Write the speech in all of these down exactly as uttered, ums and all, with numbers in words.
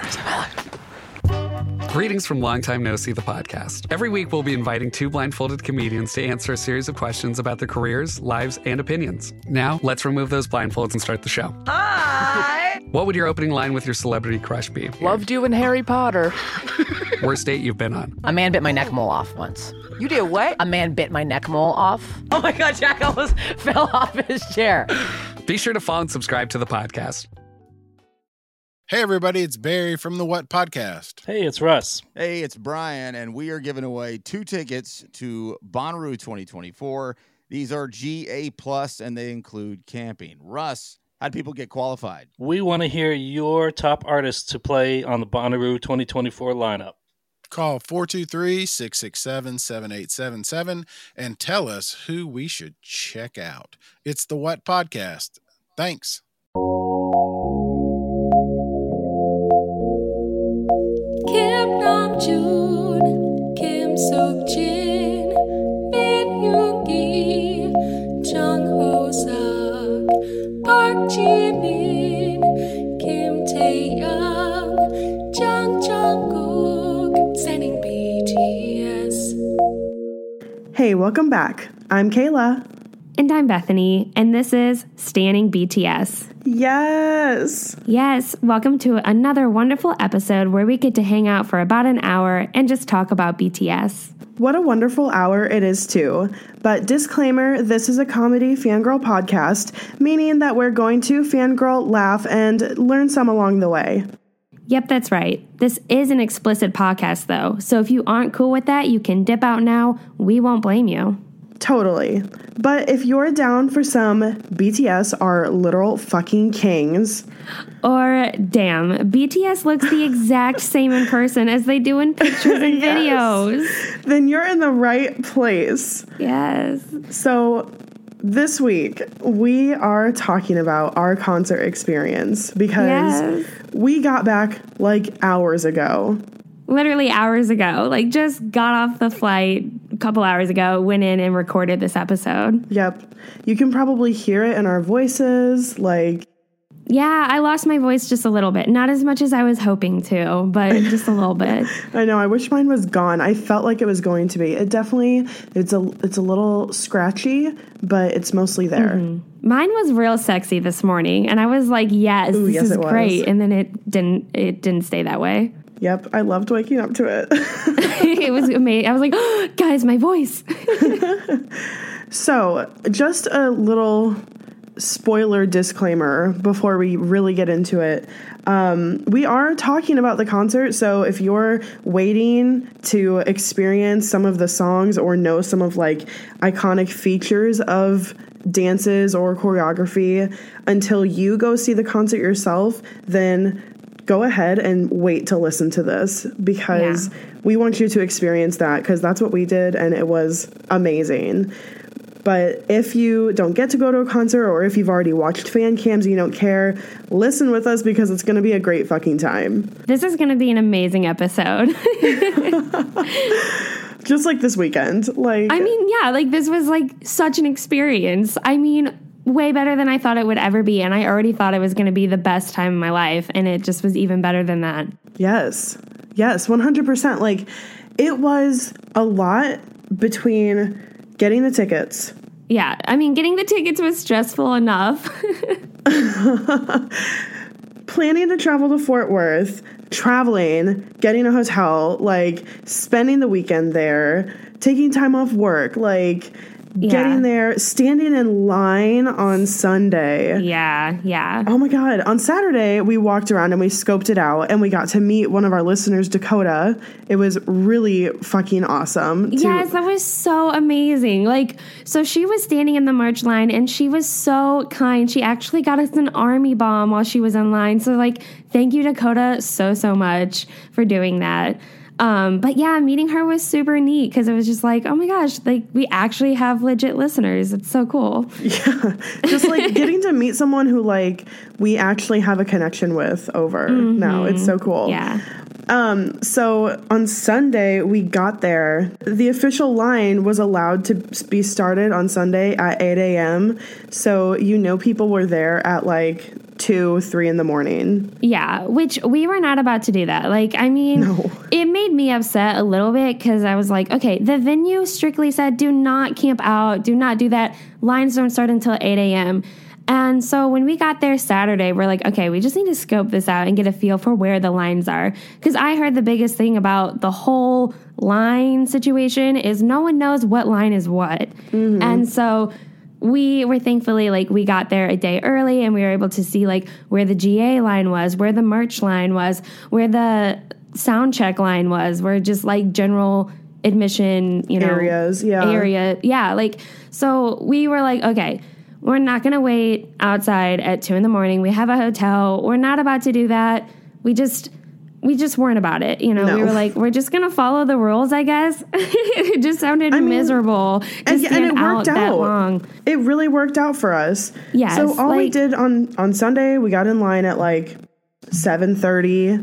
years of my life. Greetings from Long Time No See, the podcast. Every week, we'll be inviting two blindfolded comedians to answer a series of questions about their careers, lives, and opinions. Now, let's remove those blindfolds and start the show. Hi! What would your opening line with your celebrity crush be? Loved you in Harry Potter. Worst date you've been on? A man bit my neck mole off once. You did what? A man bit my neck mole off. Oh my God, Jack almost fell off his chair. Be sure to follow and subscribe to the podcast. Hey everybody, it's Barry from the What Podcast. Hey, it's Russ. Hey, it's Brian, and we are giving away two tickets to Bonnaroo twenty twenty-four. These are G A plus, and they include camping. Russ, how do people get qualified? We want to hear your top artists to play on the Bonnaroo twenty twenty-four lineup. Call four two three, six six seven, seven eight seven seven and tell us who we should check out. It's the What Podcast. Thanks. Kim Namjoon, Kim Seok-jin, Min Yoongi, Jung Ho-seok, Park Ji-min, Kim Tae-young, Jung Jungkook, sending B T S. Hey, welcome back. I'm Kayla. And I'm Bethany, and this is Standing B T S. Yes. Yes, welcome to another wonderful episode where we get to hang out for about an hour and just talk about B T S. What a wonderful hour it is, too. But disclaimer, this is a comedy fangirl podcast, meaning that we're going to fangirl, laugh, and learn some along the way. Yep, that's right. This is an explicit podcast, though, so if you aren't cool with that, you can dip out now. We won't blame you. Totally. But if you're down for some B T S are literal fucking kings. Or, damn, B T S looks the exact same in person as they do in pictures and Yes. videos. Then you're in the right place. Yes. So this week, we are talking about our concert experience because Yes. we got back like hours ago. Literally hours ago. Like, just got off the flight a couple hours ago, went in and recorded this episode. Yep. You can probably hear it in our voices. Like, Yeah, I lost my voice just a little bit. Not as much as I was hoping to, but just a little bit. I know, I wish mine was gone. I felt like it was going to be. It definitely, it's a, it's a little scratchy, but it's mostly there. Mm-hmm. Mine was real sexy this morning, and I was like, yes, Ooh, this yes, is it was. great. And then it didn't, it didn't stay that way. Yep, I loved waking up to it. It was amazing. I was like, oh, guys, my voice. So, just a little spoiler disclaimer before we really get into it. Um, we are talking about the concert, so if you're waiting to experience some of the songs or know some of like iconic features of dances or choreography until you go see the concert yourself, then go ahead and wait to listen to this because Yeah. we want you to experience that because that's what we did and it was amazing. But if you don't get to go to a concert or if you've already watched fan cams and you don't care, listen with us because it's going to be a great fucking time. This is going to be an amazing episode. Just like this weekend. Like, I mean, yeah, like this was like such an experience. I mean, way better than I thought it would ever be. And I already thought it was going to be the best time of my life. And it just was even better than that. Yes. Yes, one hundred percent. Like, it was a lot between getting the tickets. Yeah. I mean, getting the tickets was stressful enough. Planning to travel to Fort Worth, traveling, getting a hotel, like spending the weekend there, taking time off work, like Yeah. getting there, standing in line on Sunday. Yeah, yeah. Oh my God. On Saturday, we walked around and we scoped it out and we got to meet one of our listeners, Dakota. It was really fucking awesome. to- Yes, that was so amazing. Like, so she was standing in the merch line and she was so kind. She actually got us an army bomb while she was in line. So, like, thank you, Dakota, so, so much for doing that. Um, but yeah, meeting her was super neat because it was just like, oh my gosh, like we actually have legit listeners. It's so cool. Yeah. Just like getting to meet someone who like we actually have a connection with over Mm-hmm. now. It's so cool. Yeah. Um, so on Sunday we got there. The official line was allowed to be started on Sunday at eight a.m. So, you know, people were there at like two, three in the morning. Yeah, which we were not about to do that. Like, I mean, No. it made me upset a little bit because I was like, okay, the venue strictly said do not camp out, do not do that. Lines don't start until eight a.m. And so when we got there Saturday, we're like, okay, we just need to scope this out and get a feel for where the lines are. Because I heard the biggest thing about the whole line situation is no one knows what line is what. Mm-hmm. And so we were thankfully, like, we got there a day early and we were able to see, like, where the G A line was, where the merch line was, where the sound check line was, where just, like, general admission, you know, Areas, yeah. area. Yeah, like, so we were like, okay, we're not going to wait outside at two in the morning. We have a hotel. We're not about to do that. We just... We just weren't about it, you know. No. We were like, we're just gonna follow the rules, I guess. It just sounded I mean, miserable to and, stand and it out, worked that out. long. It really worked out for us. Yes, So all we like- did on on Sunday, we got in line at like seven thirty,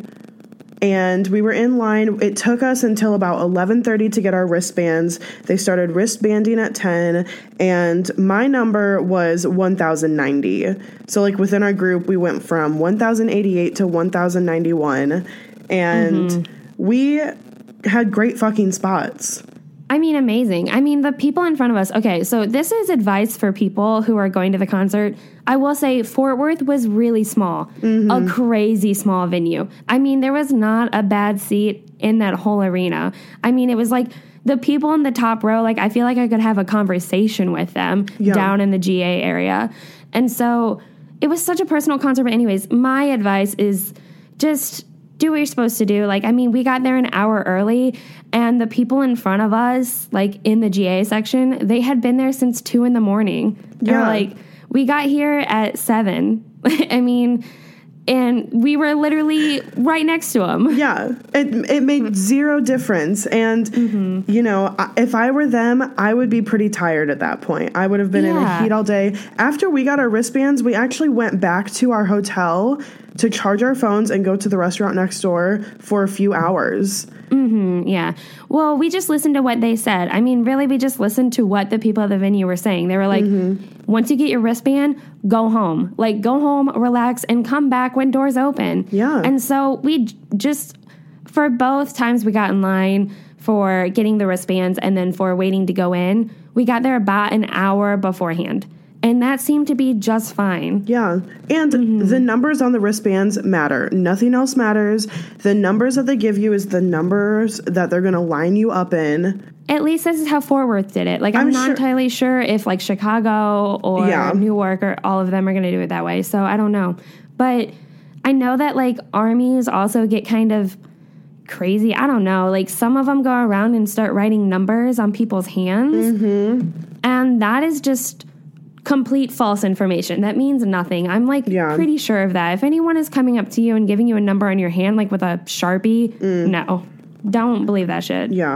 and we were in line. It took us until about eleven thirty to get our wristbands. They started wristbanding at ten, and my number was one thousand ninety. So like within our group, we went from one thousand eighty-eight to one thousand ninety-one, and Mm-hmm. we had great fucking spots. I mean, amazing. I mean, the people in front of us. Okay, so this is advice for people who are going to the concert. I will say Fort Worth was really small, a crazy small venue. I mean, there was not a bad seat in that whole arena. I mean, it was like the people in the top row, like I feel like I could have a conversation with them Yeah. down in the G A area. And so it was such a personal concert. But anyways, my advice is just do what you're supposed to do. Like, I mean, we got there an hour early, and the people in front of us, like in the G A section, they had been there since two in the morning. They're Yeah. like, we got here at seven. I mean, and we were literally right next to them. Yeah, it it made zero difference. And, you know, I- if I were them, I would be pretty tired at that point. I would have been in Yeah. a heat all day. After we got our wristbands, we actually went back to our hotel to charge our phones and go to the restaurant next door for a few hours. Yeah. Well, we just listened to what they said. I mean, really, we just listened to what the people at the venue were saying. They were like, once you get your wristband, go home. Like, go home, relax, and come back when doors open. Yeah. And so we j- just, for both times we got in line for getting the wristbands and then for waiting to go in, we got there about an hour beforehand. And that seemed to be just fine. Yeah. And the numbers on the wristbands matter. Nothing else matters. The numbers that they give you is the numbers that they're going to line you up in. At least this is how Fort Worth did it. Like, I'm, I'm not sure- entirely sure if, like, Chicago or Yeah. Newark or all of them are going to do it that way. So I don't know. But I know that, like, armies also get kind of crazy. I don't know. Like, some of them go around and start writing numbers on people's hands. Mm-hmm. And that is just complete false information. That means nothing. I'm, like, Yeah. pretty sure of that. If anyone is coming up to you and giving you a number on your hand, like, with a Sharpie, no. Don't believe that shit. Yeah.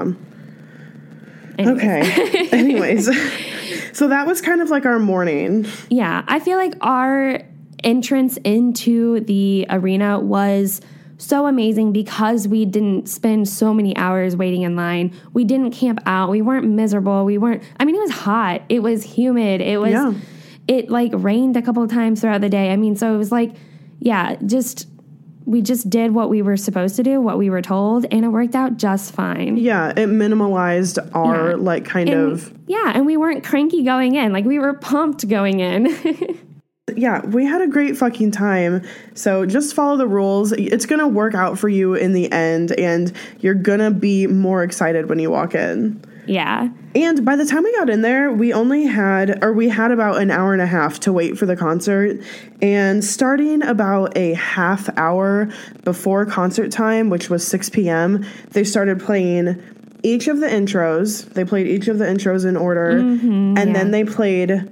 Anyways. Okay. Anyways. So that was kind of like our morning. Yeah, I feel like our entrance into the arena was so amazing because we didn't spend so many hours waiting in line. We didn't camp out. We weren't miserable. We weren't, I mean, it was hot. It was humid. It was, Yeah. it like rained a couple of times throughout the day. I mean, so it was like, yeah, just, we just did what we were supposed to do, what we were told, and it worked out just fine. Yeah, it minimalized our Yeah. like kind And- of Yeah, and we weren't cranky going in. Like, we were pumped going in. yeah, we had a great fucking time. So just follow the rules. It's going to work out for you in the end, and you're going to be more excited when you walk in. Yeah. And by the time we got in there, we only had, or we had about an hour and a half to wait for the concert. And starting about a half hour before concert time, which was six p.m., they started playing each of the intros. They played each of the intros in order. and yeah. then they played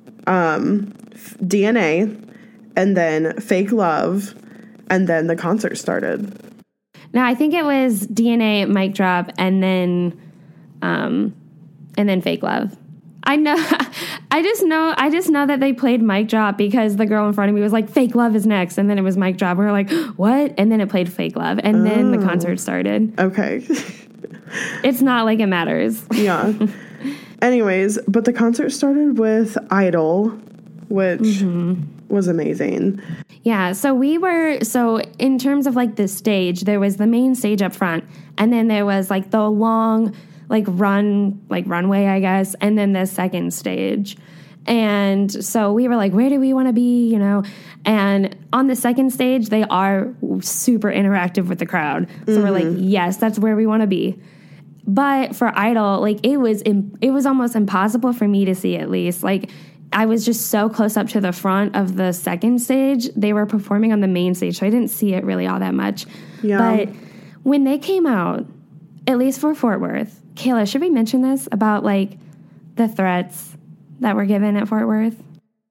um, D N A, and then Fake Love, and then the concert started. No, I think it was D N A, Mic Drop, and then, um, and then Fake Love. I know, I just know, I just know that they played Mic Drop because the girl in front of me was like, "Fake Love is next," and then it was Mic Drop. We were like, "What?" And then it played Fake Love, and then the concert started. Okay. It's not like it matters. Yeah. Anyways, but the concert started with Idol, which was amazing. Yeah, so we were, so in terms of like the stage, there was the main stage up front, and then there was like the long, like run, like runway, I guess, and then the second stage. And so we were like, where do we want to be, you know? And on the second stage, they are super interactive with the crowd. So mm-hmm. we're like, yes, that's where we want to be. But for Idol, like it was, im- it was almost impossible for me to see, at least. Like, I was just so close up to the front of the second stage. They were performing on the main stage, so I didn't see it really all that much. Yeah. But when they came out, at least for Fort Worth, Kayla, should we mention this about like the threats that were given at Fort Worth?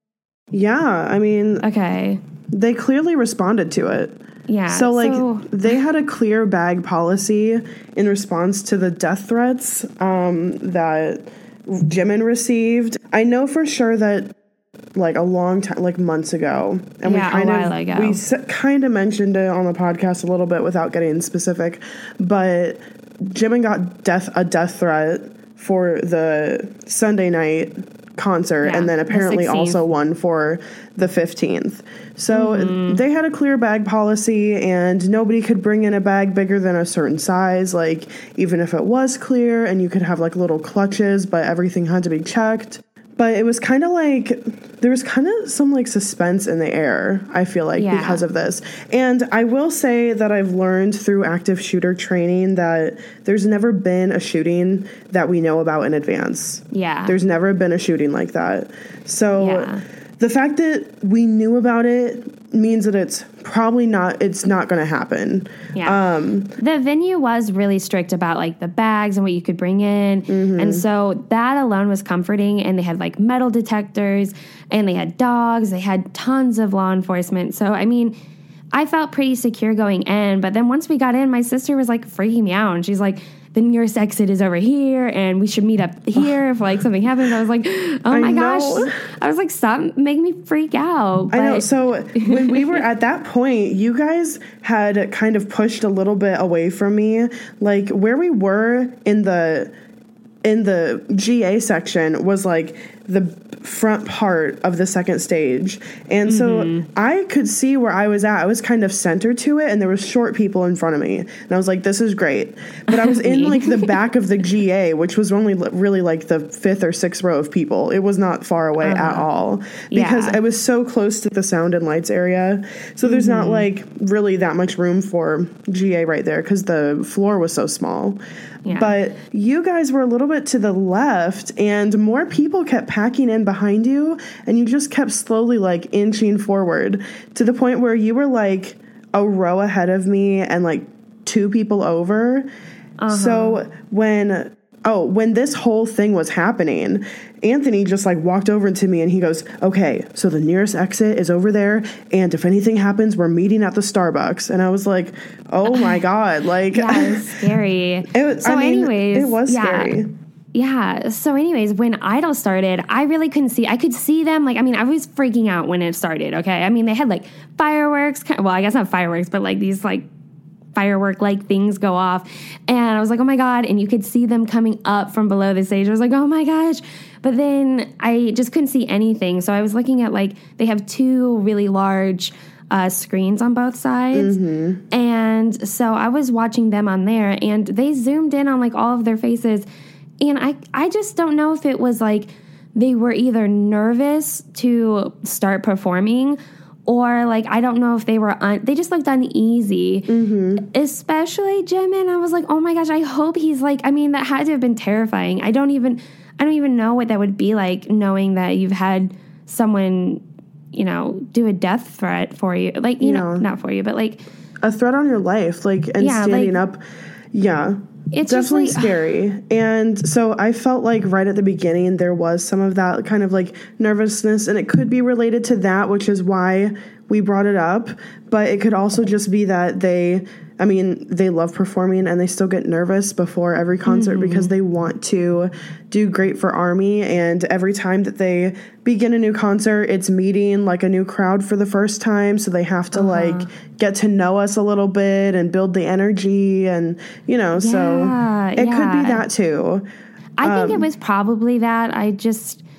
Yeah, I mean, okay, they clearly responded to it. Yeah. So like so, they had a clear bag policy in response to the death threats um, that Jimin received. I know for sure that like a long time, like months ago, and yeah, we kind a while of ago. we s- kind of mentioned it on the podcast a little bit without getting specific, but Jimin got death a death threat for the Sunday night concert, yeah, and then apparently the also one for the fifteenth. So mm-hmm. they had a clear bag policy, and nobody could bring in a bag bigger than a certain size, like even if it was clear, and you could have like little clutches, but everything had to be checked. But it was kind of like, there was kind of some like suspense in the air, I feel like, yeah. because of this. And I will say that I've learned through active shooter training that there's never been a shooting that we know about in advance. Yeah. There's never been a shooting like that. So yeah. the fact that we knew about it means that it's probably not, it's not going to happen. Yeah. Um, the venue was really strict about like the bags and what you could bring in. Mm-hmm. And so that alone was comforting. And they had like metal detectors and they had dogs. They had tons of law enforcement. So, I mean, I felt pretty secure going in. But then once we got in, my sister was like freaking me out. And she's like, the nearest exit is over here and we should meet up here if like something happens. I was like, oh I my know. gosh. I was like, stop making me freak out. I know. But- So when we were at that point, you guys had kind of pushed a little bit away from me. Like where we were in the in the G A section was like the front part of the second stage. And so mm-hmm. I could see where I was at. I was kind of centered to it and there was short people in front of me. And I was like, this is great. But I was in like the back of the G A, which was only really like the fifth or sixth row of people. It was not far away uh-huh. at all because yeah. I was so close to the sound and lights area. So there's mm-hmm. not like really that much room for G A right there because the floor was so small. Yeah. But you guys were a little bit to the left and more people kept packing in behind you and you just kept slowly like inching forward to the point where you were like a row ahead of me and like two people over. Uh-huh. So when oh when this whole thing was happening, Anthony just like walked over to me and he goes, okay, so the nearest exit is over there and if anything happens we're meeting at the Starbucks. And I was like, oh my god, like yeah, it was scary. It was, so I mean, anyways, it was yeah. scary. Yeah. So anyways, when Idol started, I really couldn't see. I could see them. Like, I mean, I was freaking out when it started. Okay. I mean, they had like fireworks. Well, I guess not fireworks, but like these like firework like things go off. And I was like, oh my God. And you could see them coming up from below the stage. I was like, oh my gosh. But then I just couldn't see anything. So I was looking at like, they have two really large uh, screens on both sides. Mm-hmm. And so I was watching them on there and they zoomed in on like all of their faces. And I, I just don't know if it was like they were either nervous to start performing or like I don't know if they were un- they just looked uneasy, mm-hmm. especially Jimin. I was like, oh my gosh, I hope he's like. I mean, that had to have been terrifying. I don't even I don't even know what that would be like, knowing that you've had someone, you know, do a death threat for you, like you yeah. know, not for you, but like a threat on your life, like and yeah, standing like, up, yeah. It's definitely just like, scary. And so I felt like right at the beginning there was some of that kind of like nervousness and it could be related to that, which is why we brought it up. But it could also just be that they, I mean, they love performing and they still get nervous before every concert mm-hmm. because they want to do great for ARMY. And every time that they begin a new concert, it's meeting like a new crowd for the first time. So they have to uh-huh. like get to know us a little bit and build the energy and, you know, yeah, so it yeah. could be that too. I um, think it was probably that. I just...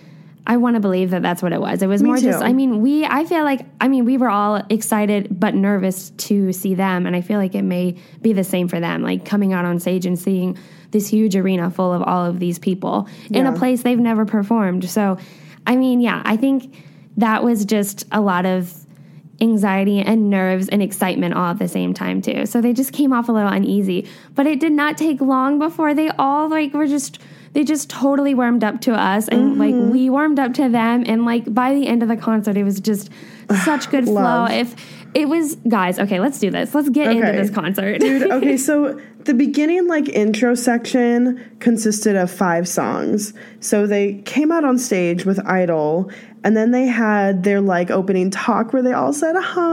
I want to believe that that's what it was. It was Me more too. just, I mean, we, I feel like, I mean, we were all excited but nervous to see them. And I feel like it may be the same for them, like coming out on stage and seeing this huge arena full of all of these people in Yeah. a place they've never performed. So, I mean, yeah, I think that was just a lot of anxiety and nerves and excitement all at the same time too. So they just came off a little uneasy, but it did not take long before they all like were just, they just totally warmed up to us and Mm-hmm. like we warmed up to them. And like by the end of the concert, it was just such good flow. Love. If it was, guys, okay, let's do this. Let's get into Okay. this concert. Dude, okay, so the beginning, like, intro section consisted of five songs. So they came out on stage with Idol, and then they had their, like, opening talk where they all said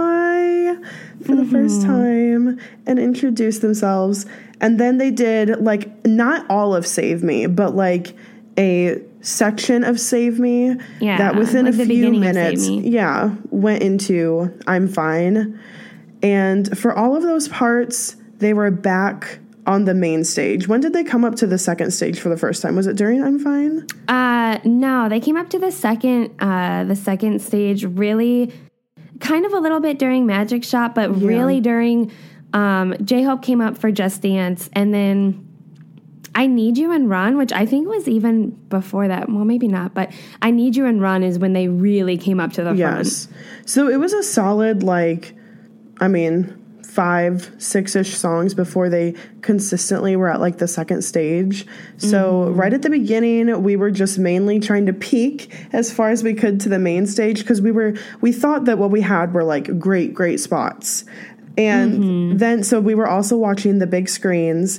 hi for the first time and introduced themselves. And then they did, like, not all of Save Me, but, like, a section of Save Me Yeah, that within like a the few beginning of Save minutes, Me. yeah, went into I'm Fine. And for all of those parts, they were back on the main stage. When did they come up to the second stage for the first time? Was it during I'm Fine? Uh, no, they came up to the second, uh, the second stage really kind of a little bit during Magic Shop, but Yeah. really during, um, J-Hope came up for Just Dance, and then I Need You and Run, which I think was even before that. Well, maybe not, but I Need You and Run is when they really came up to the Yes. So it was a solid, like, I mean, five, six-ish songs before they consistently were at, like, the second stage. So right at the beginning, we were just mainly trying to peak as far as we could to the main stage because we were, we thought that what we had were, like, great, great spots. And then, so we were also watching the big screens,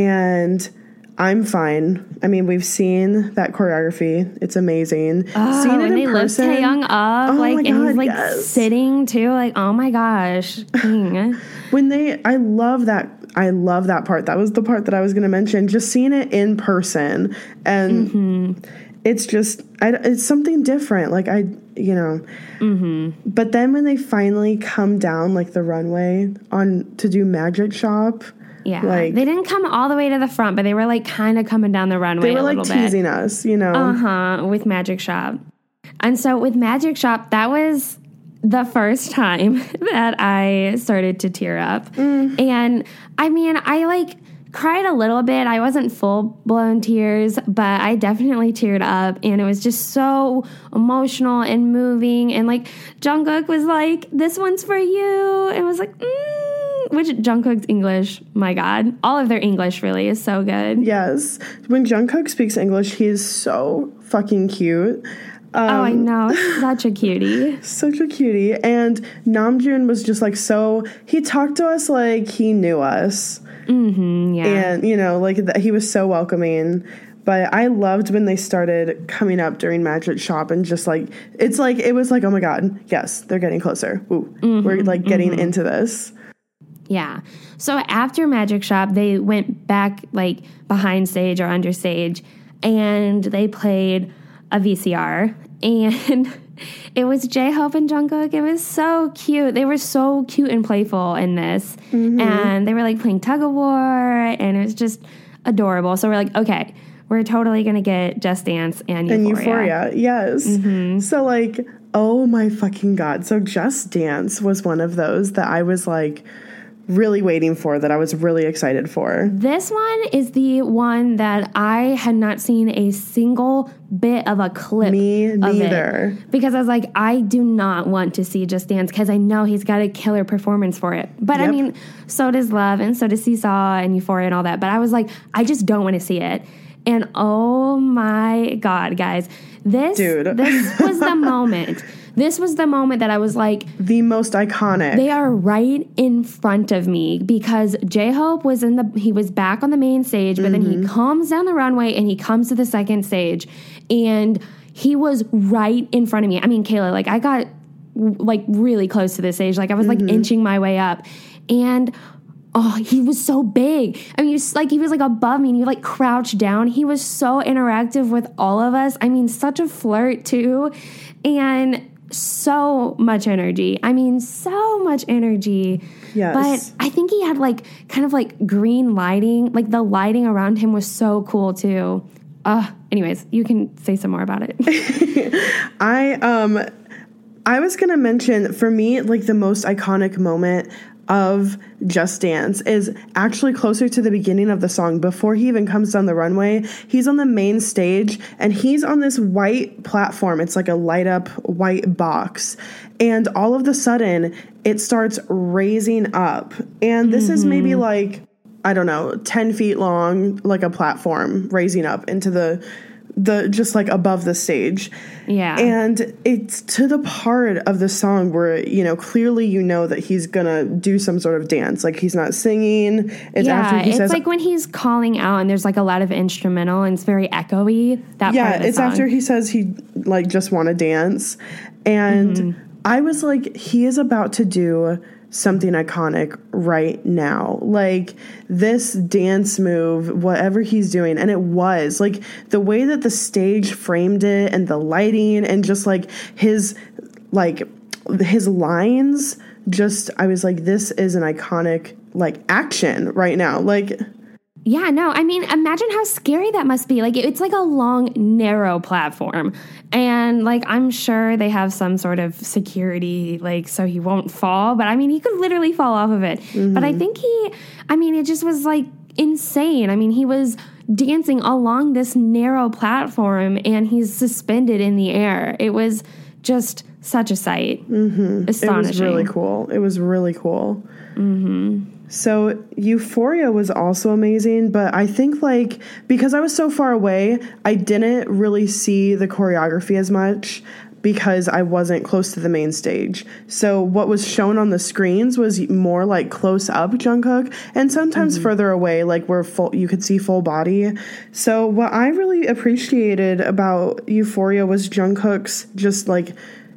and I'm Fine. I mean, we've seen that choreography. It's amazing. Oh, Seeing it and in they lift person. Taeyong up, Oh like, my and he's God, like yes. sitting too, like, oh my gosh, king. When they, I love that. I love that part. That was the part that I was going to mention. Just seeing it in person, and Mm-hmm. it's just, I, it's something different. Like I, you know. Mm-hmm. But then when they finally come down like the runway on to do Magic Shop, Yeah, like they didn't come all the way to the front, but they were like kind of coming down the runway. they were a like little teasing bit. us, you know. Uh huh. With Magic Shop, and so with Magic Shop, that was the first time that I started to tear up, Mm. and I mean, I like cried a little bit. I wasn't full blown tears, but I definitely teared up, and it was just so emotional and moving. And like Jungkook was like, "This one's for you," and it was like, mm, which Jungkook's English, my God, all of their English really is so good. Yes, when Jungkook speaks English, he is so fucking cute. Um, oh, I know, such a cutie. Such a cutie. And Namjoon was just like so, he talked to us like he knew us. Mm-hmm, yeah. And, you know, like th- he was so welcoming. But I loved when they started coming up during Magic Shop and just like, it's like, it was like, oh my God, yes, they're getting closer. Ooh, Mm-hmm, we're like getting mm-hmm. into this. Yeah. So after Magic Shop, they went back like behind stage or under stage, and they played a V C R, and it was J-Hope and Jungkook. It was so cute. They were so cute and playful in this, mm-hmm. and they were like playing tug of war, and it was just adorable. So we're like, okay, we're totally gonna get Just Dance and Euphoria. And Euphoria, yes. Mm-hmm. So like, oh my fucking God. So Just Dance was one of those that I was like really waiting for, that I was really excited for. This one is the one that I had not seen a single bit of a clip. Me neither. Of it, because I was like, I do not want to see Just Dance because I know he's got a killer performance for it. But Yep. I mean, so does Love and so does Seesaw and Euphoria and all that. But I was like, I just don't want to see it. And oh my God, guys, this Dude. this was the moment. This was the moment that I was like, the most iconic. they are right in front of me, because J-Hope was in the, he was back on the main stage, but mm-hmm. then he comes down the runway and he comes to the second stage, and he was right in front of me. I mean, Kayla, like I got like really close to the stage. Like I was like mm-hmm. inching my way up, and oh, he was so big. I mean, he was like, he was like above me, and he like crouched down. He was so interactive with all of us. I mean, such a flirt too. And so much energy. I mean, so much energy. Yes. But I think he had like kind of like green lighting. Like the lighting around him was so cool too. uh, anyways, you can say some more about it. I um I was gonna mention, for me, like the most iconic moment of Just Dance is actually closer to the beginning of the song. Before he even comes down the runway, he's on the main stage and he's on this white platform. It's like a light up white box. And all of a sudden it starts raising up. And this mm-hmm. is maybe like, I don't know, ten feet long, like a platform raising up into the the just like above the stage. Yeah. And it's to the part of the song where, you know, clearly you know that he's gonna do some sort of dance. Like he's not singing. It's yeah, after he it's says, like when he's calling out and there's like a lot of instrumental and it's very echoey. That yeah, part of the it's song. after he says he like just want to dance. And mm-hmm. I was like, he is about to do something iconic right now. Like this dance move, whatever he's doing. And it was like the way that the stage framed it and the lighting and just like his, like his lines, just, I was like, this is an iconic like action right now. Like, yeah, no, I mean, imagine how scary that must be. Like, it's like a long, narrow platform. And, like, I'm sure they have some sort of security, like, so he won't fall. But, I mean, he could literally fall off of it. Mm-hmm. But I think he, I mean, it just was, like, insane. I mean, he was dancing along this narrow platform, and he's suspended in the air. It was just such a sight. Mm-hmm. Astonishing. It was really cool. It was really cool. Mm-hmm. So Euphoria was also amazing, but I think like because I was so far away, I didn't really see the choreography as much because I wasn't close to the main stage. So what was shown on the screens was more like close up Jungkook and sometimes mm-hmm. further away, like where full, you could see full body. So what I really appreciated about Euphoria was Jungkook's just like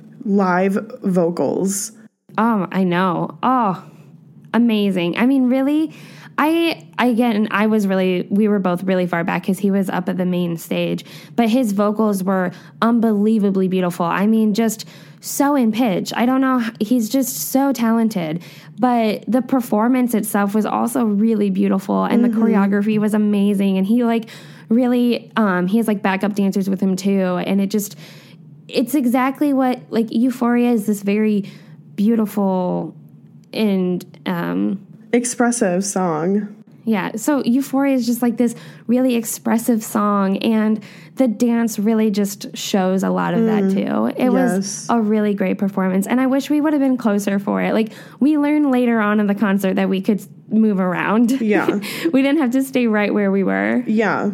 live vocals. Oh, I know. Oh, amazing. I mean, really, I, again, I was really, we were both really far back because he was up at the main stage, but his vocals were unbelievably beautiful. I mean, just so in pitch. I don't know. He's just so talented, but the performance itself was also really beautiful and mm-hmm. the choreography was amazing. And he like really, um, he has like backup dancers with him too. And it just, it's exactly what like Euphoria is, this very beautiful and um, expressive song. Yeah, so Euphoria is just like this really expressive song, and the dance really just shows a lot of mm, that too. It yes. was a really great performance, and I wish we would have been closer for it. Like, we learned later on in the concert that we could move around. Yeah. We didn't have to stay right where we were. Yeah.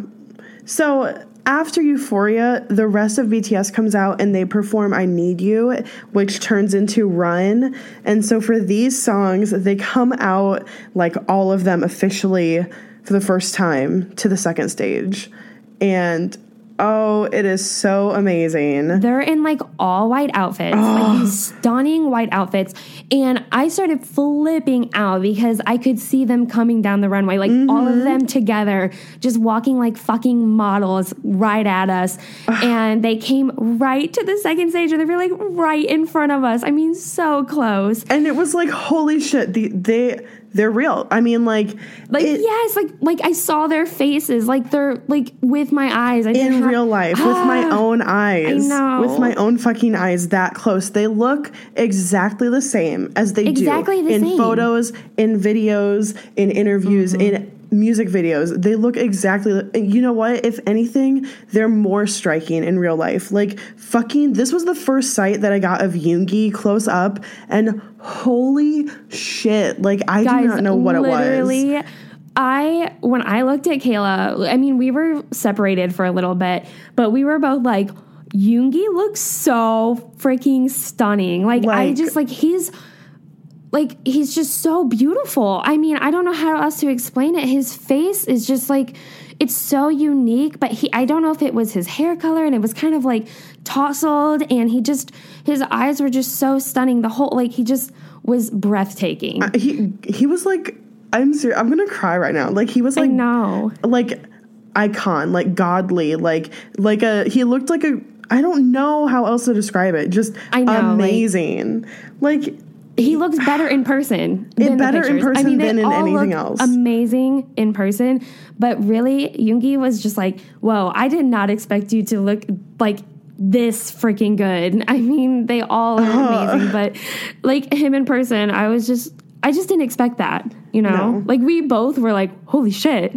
So after Euphoria, the rest of B T S comes out and they perform I Need You, which turns into Run. And so for these songs, they come out, like all of them officially for the first time to the second stage. And oh, it is so amazing. They're in like all white outfits, oh. like these stunning white outfits. And I started flipping out because I could see them coming down the runway, like mm-hmm. all of them together, just walking like fucking models right at us. And they came right to the second stage and they were like right in front of us. I mean, so close. And it was like, holy shit, the, they... They're real. I mean, like, like it, yes, like like I saw their faces, like they're like with my eyes. I in have, real life, ah, with my own eyes, I know. with my own fucking eyes, that close. They look exactly the same as they exactly do the in same. photos, in videos, in interviews, mm-hmm. in music videos. They look exactly. You know what? If anything, they're more striking in real life. Like fucking, this was the first sight that I got of Yoongi close up, and holy shit! Like I Guys, do not know what literally, it was. I when I looked at Kayla, I mean, we were separated for a little bit, but we were both like, Yoongi looks so freaking stunning. Like, like I just like he's. Like, he's just so beautiful. I mean, I don't know how else to explain it. His face is just, like, it's so unique. But he, I don't know if it was his hair color, and it was kind of, like, tousled. And he just, his eyes were just so stunning. The whole, like, he just was breathtaking. Uh, he he was, like, I'm serious. I'm going to cry right now. Like, he was, like, I know. Like, icon, like, godly. Like, like a, he looked like a, I don't know how else to describe it. Just I know, amazing. Like, like he looks better in person. Than better the in pictures. person I mean, than they in all anything look else. Amazing in person, but really, Yoongi was just like, "Whoa, I did not expect you to look like this freaking good." I mean, they all are Uh. amazing, but like him in person, I was just, I just didn't expect that. You know, No. like we both were like, "Holy shit!"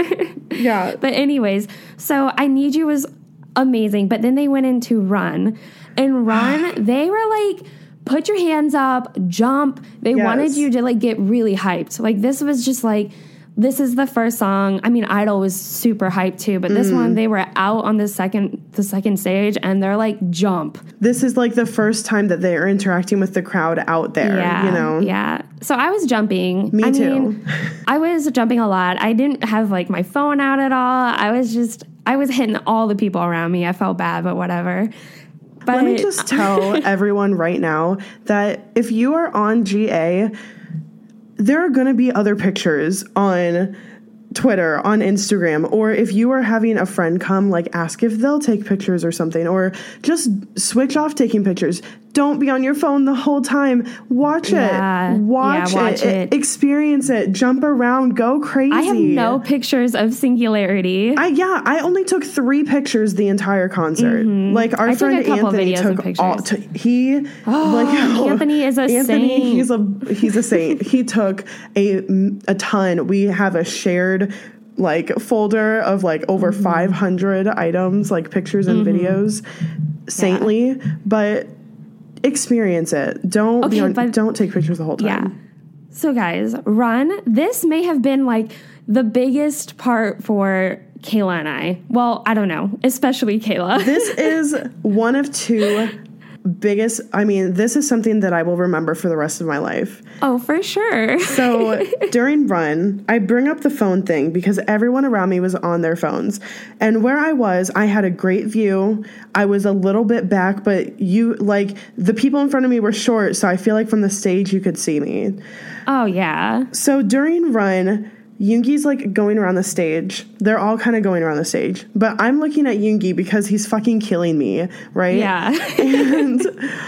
Yeah. But anyways, so I Need You was amazing, but then they went into Run, and Run, they were like, put your hands up, jump. They Yes. wanted you to like get really hyped. Like this was just like, this is the first song. I mean, Idol was super hyped too, but this Mm. one, they were out on the second the second stage, and they're like, jump. This is like the first time that they are interacting with the crowd out there, Yeah, you know? yeah. So I was jumping. Me I too. Mean, I was jumping a lot. I didn't have like my phone out at all. I was just, I was hitting all the people around me. I felt bad, but whatever. But Let me just tell everyone right now that if you are on G A, there are going to be other pictures on Twitter, on Instagram, or if you are having a friend come, like ask if they'll take pictures or something, or just switch off taking pictures. Don't be on your phone the whole time. Watch Yeah. it. Watch, Yeah, watch it. it. Experience it. Jump around. Go crazy. I have no pictures of Singularity. I yeah, I only took three pictures the entire concert. Like our I took friend a couple Anthony videos and took all. pictures. T- he like Anthony is a Anthony. saint. He's a he's a saint. He took a a ton. We have a shared like folder of like over Mm-hmm. five hundred items, like pictures and videos. Saintly, but experience it. Don't be Okay, on, but- don't take pictures the whole Yeah. time. So guys, Run, this may have been like the biggest part for Kayla and I. Well, I don't know, especially Kayla. This is one of two biggest, I mean, this is something that I will remember for the rest of my life. Oh, for sure. So during Run, I bring up the phone thing because everyone around me was on their phones. And where I was, I had a great view. I was a little bit back, but you, like, the people in front of me were short, so I feel like from the stage you could see me. Oh, yeah. So during Run, Yoongi's like going around the stage. They're all kind of going around the stage. But I'm looking at Yoongi because he's fucking killing me, right? Yeah. And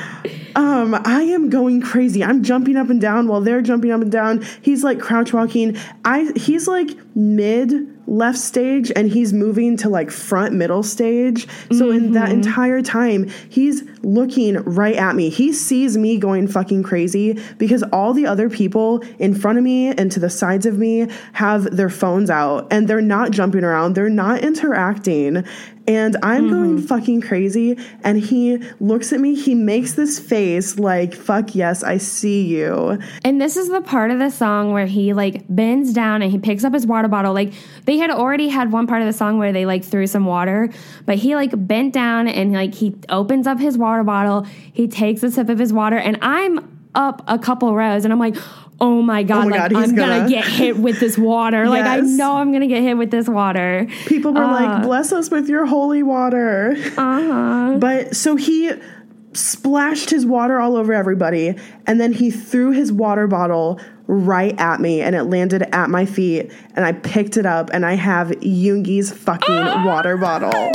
um, I am going crazy. I'm jumping up and down while they're jumping up and down. He's like crouch walking. I he's like mid left stage and he's moving to like front middle stage. So in that entire time, he's looking right at me. He sees me going fucking crazy because all the other people in front of me and to the sides of me have their phones out and they're not jumping around. They're not interacting. And I'm going fucking crazy. And he looks at me. He makes this face like, fuck yes, I see you. And this is the part of the song where he like bends down and he picks up his water bottle. Like they had already had one part of the song where they like threw some water, but he like bent down and like he opens up his water bottle. He takes a sip of his water and I'm up a couple rows and I'm like, oh my God, Oh my like God, he's I'm gonna, gonna- get hit with this water. Like I Yes. know I'm gonna get hit with this water. People were Uh. like, bless us with your holy water. Uh-huh. But so he splashed his water all over everybody, and then he threw his water bottle right at me, and it landed at my feet, and I picked it up, and I have Yoongi's fucking water bottle.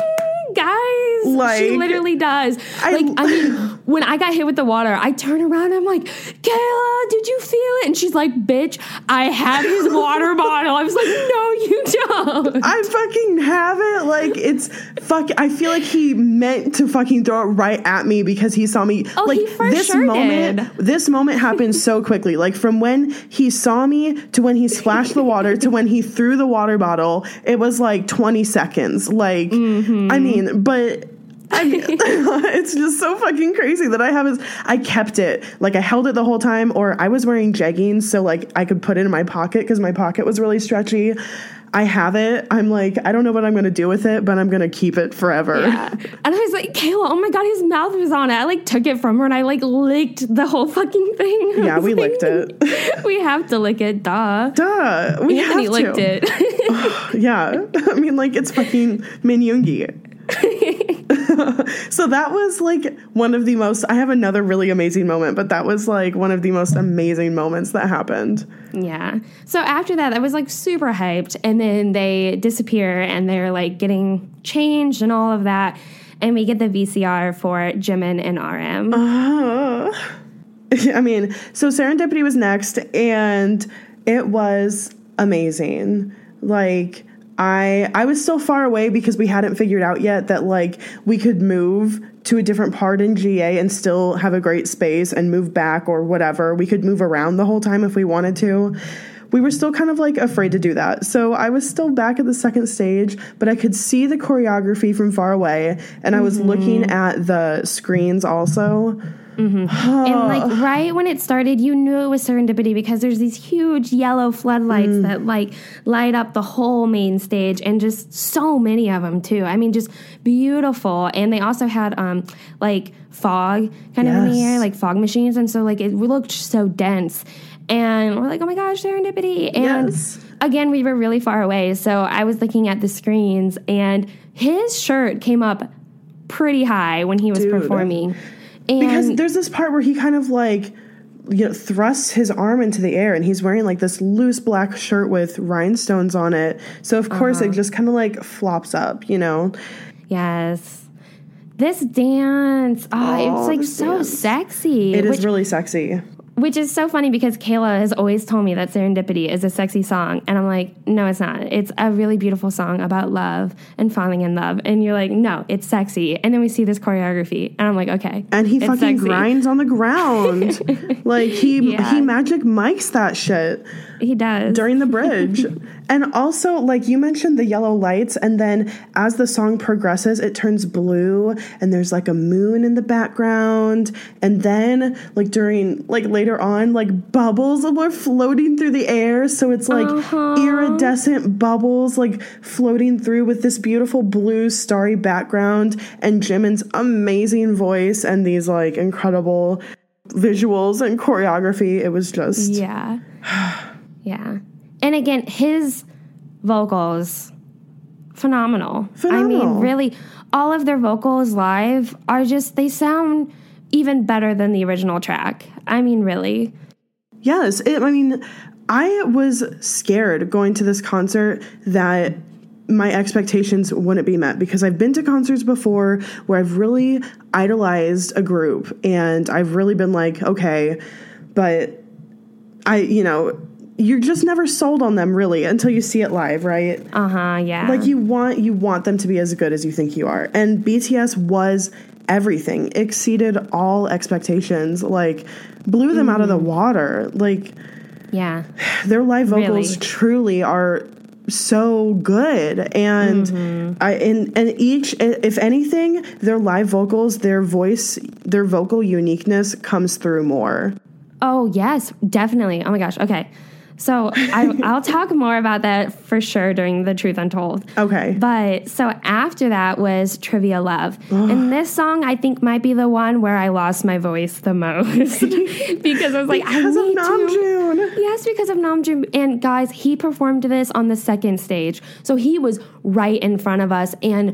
Guys, Like, she literally does. I- like, I mean, when I got hit with the water, I turn around and I'm like, Kayla, did you feel it? And she's like, bitch, I have his water bottle. I was like, no, you don't. I fucking have it. Like, it's fuck. I feel like he meant to fucking throw it right at me because he saw me. Oh, like, he for this sure moment, did. this moment happened so quickly. Like, from when he saw me to when he splashed the water to when he threw the water bottle, it was like twenty seconds. Like, Mm-hmm. I mean, but. I, it's just so fucking crazy that I have his. I kept it, like I held it the whole time, or I was wearing jeggings, so like I could put it in my pocket because my pocket was really stretchy. I have it. I'm like, I don't know what I'm gonna do with it, but I'm gonna keep it forever. Yeah. And I was like, Kayla, oh my God, his mouth was on it. I like took it from her and I like licked the whole fucking thing. I Yeah, was we like, licked it. We have to lick it, duh. Duh, we Anthony have licked to. it. Yeah, I mean, like it's fucking Min Yoongi. So that was like one of the most. I have another really amazing moment, but that was like one of the most amazing moments that happened. Yeah. So after that, I was like super hyped. And then they disappear and they're like getting changed and all of that. And we get the V C R for Jimin and R M. Uh, I mean, so Serendipity was next, and it was amazing. Like, I I was so far away because we hadn't figured out yet that, like, we could move to a different part in G A and still have a great space and move back or whatever. We could move around the whole time if we wanted to. We were still kind of, like, afraid to do that. So I was still back at the second stage, but I could see the choreography from far away, and I was mm-hmm. looking at the screens also. Mm-hmm. And like right when it started, you knew it was Serendipity because there's these huge yellow floodlights mm. that like light up the whole main stage, and just so many of them too. I mean, just beautiful. And they also had um like fog kind yes. of in the air, like fog machines, and so like it looked so dense. And we're like, oh my gosh, Serendipity. And yes. again, we were really far away, so I was looking at the screens, and his shirt came up pretty high when he was Dude. performing. And because there's this part where he kind of like, you know, thrusts his arm into the air, and he's wearing like this loose black shirt with rhinestones on it. So of course uh-huh. it just kind of like flops up, you know? Yes. This dance, oh, oh it's like so dance. sexy. It which, is really sexy. Which is so funny because Kayla has always told me that Serendipity is a sexy song. And I'm like, no, it's not. It's a really beautiful song about love and falling in love. And you're like, no, it's sexy. And then we see this choreography. And I'm like, okay. And he fucking sexy. grinds on the ground. like, he yeah. he magic mics that shit. He does. During the bridge. And also, like, you mentioned the yellow lights, and then as the song progresses, it turns blue, and there's, like, a moon in the background. And then, like, during, like, later on, like, bubbles were floating through the air. So it's, like, uh-huh. iridescent bubbles, like, floating through with this beautiful blue starry background, and Jimin's amazing voice and these, like, incredible visuals and choreography. It was just... Yeah. Yeah. And again, his vocals, phenomenal. Phenomenal. I mean, really, all of their vocals live are just, they sound even better than the original track. I mean, really. Yes. It, I mean, I was scared going to this concert that my expectations wouldn't be met, because I've been to concerts before where I've really idolized a group, and I've really been like, okay, but I, you know, you're just never sold on them really until you see it live, right? Uh-huh, yeah. Like you want you want them to be as good as you think you are. And B T S was everything. Exceeded all expectations. Like blew them mm. out of the water. Like yeah. Their live vocals really. truly are so good. And mm-hmm. I and and each, if anything, their live vocals, their voice, their vocal uniqueness comes through more. Oh, yes, definitely. Oh my gosh. Okay. So I, I'll talk more about that for sure during the Truth Untold. Okay. But so after that was Trivia Love. And this song I think might be the one where I lost my voice the most. because I was like, because I need of Namjoon. to. Yes, because of Namjoon. And guys, he performed this on the second stage. So he was right in front of us. And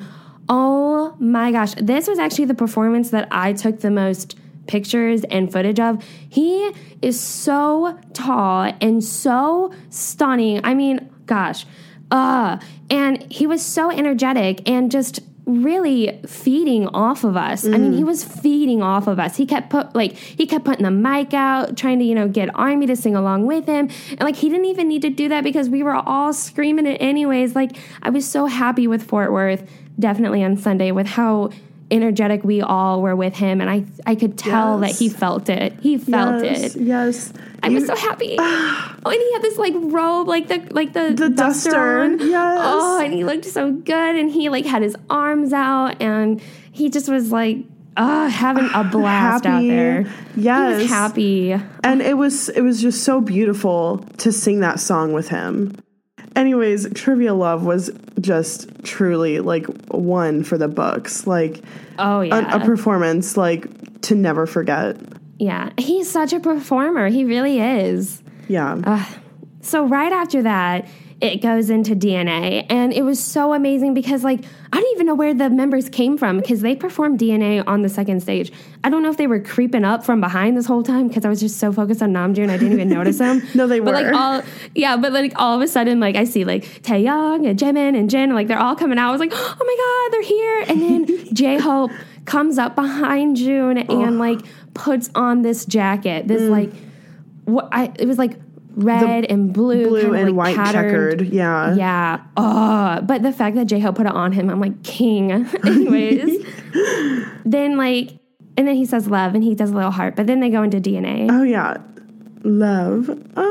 oh my gosh, this was actually the performance that I took the most pictures and footage of. He is so tall and so stunning. I mean, gosh. Uh, and he was so energetic and just really feeding off of us. Mm. I mean, he was feeding off of us. He kept put like he kept putting the mic out, trying to, you know, get Army to sing along with him. And like he didn't even need to do that because we were all screaming it anyways. Like I was so happy with Fort Worth, definitely on Sunday, with how energetic we all were with him, and I I could tell yes. that he felt it. He felt yes, it. Yes, I you, was so happy. oh, and he had this like robe, like the like the, the duster, duster on. Yes. Oh, and he looked so good, and he like had his arms out, and he just was like, oh, having a blast happy. out there. Yes, he was happy, and it was it was just so beautiful to sing that song with him. Anyways, Trivia Love was just truly like one for the books. Like, oh yeah, a, a performance like to never forget. Yeah, he's such a performer. He really is. Yeah. Uh, so right after that, it goes into D N A, and it was so amazing because like I don't even know where the members came from because they performed D N A on the second stage. I don't know if they were creeping up from behind this whole time because I was just so focused on Namjoon I didn't even notice them. No, they were. But like all yeah, but like all of a sudden like I see like Taeyong and Jimin and Jin, like they're all coming out. I was like, oh my god, they're here! And then J-Hope comes up behind June and like puts on this jacket, this like what I it was like red and blue, blue kind of and like white patterned. checkered. Yeah. Yeah. Oh, but the fact that J-Hope put it on him, I'm like, king. Anyways. Then like, and then he says love and he does a little heart, but then they go into D N A. Oh yeah. Love.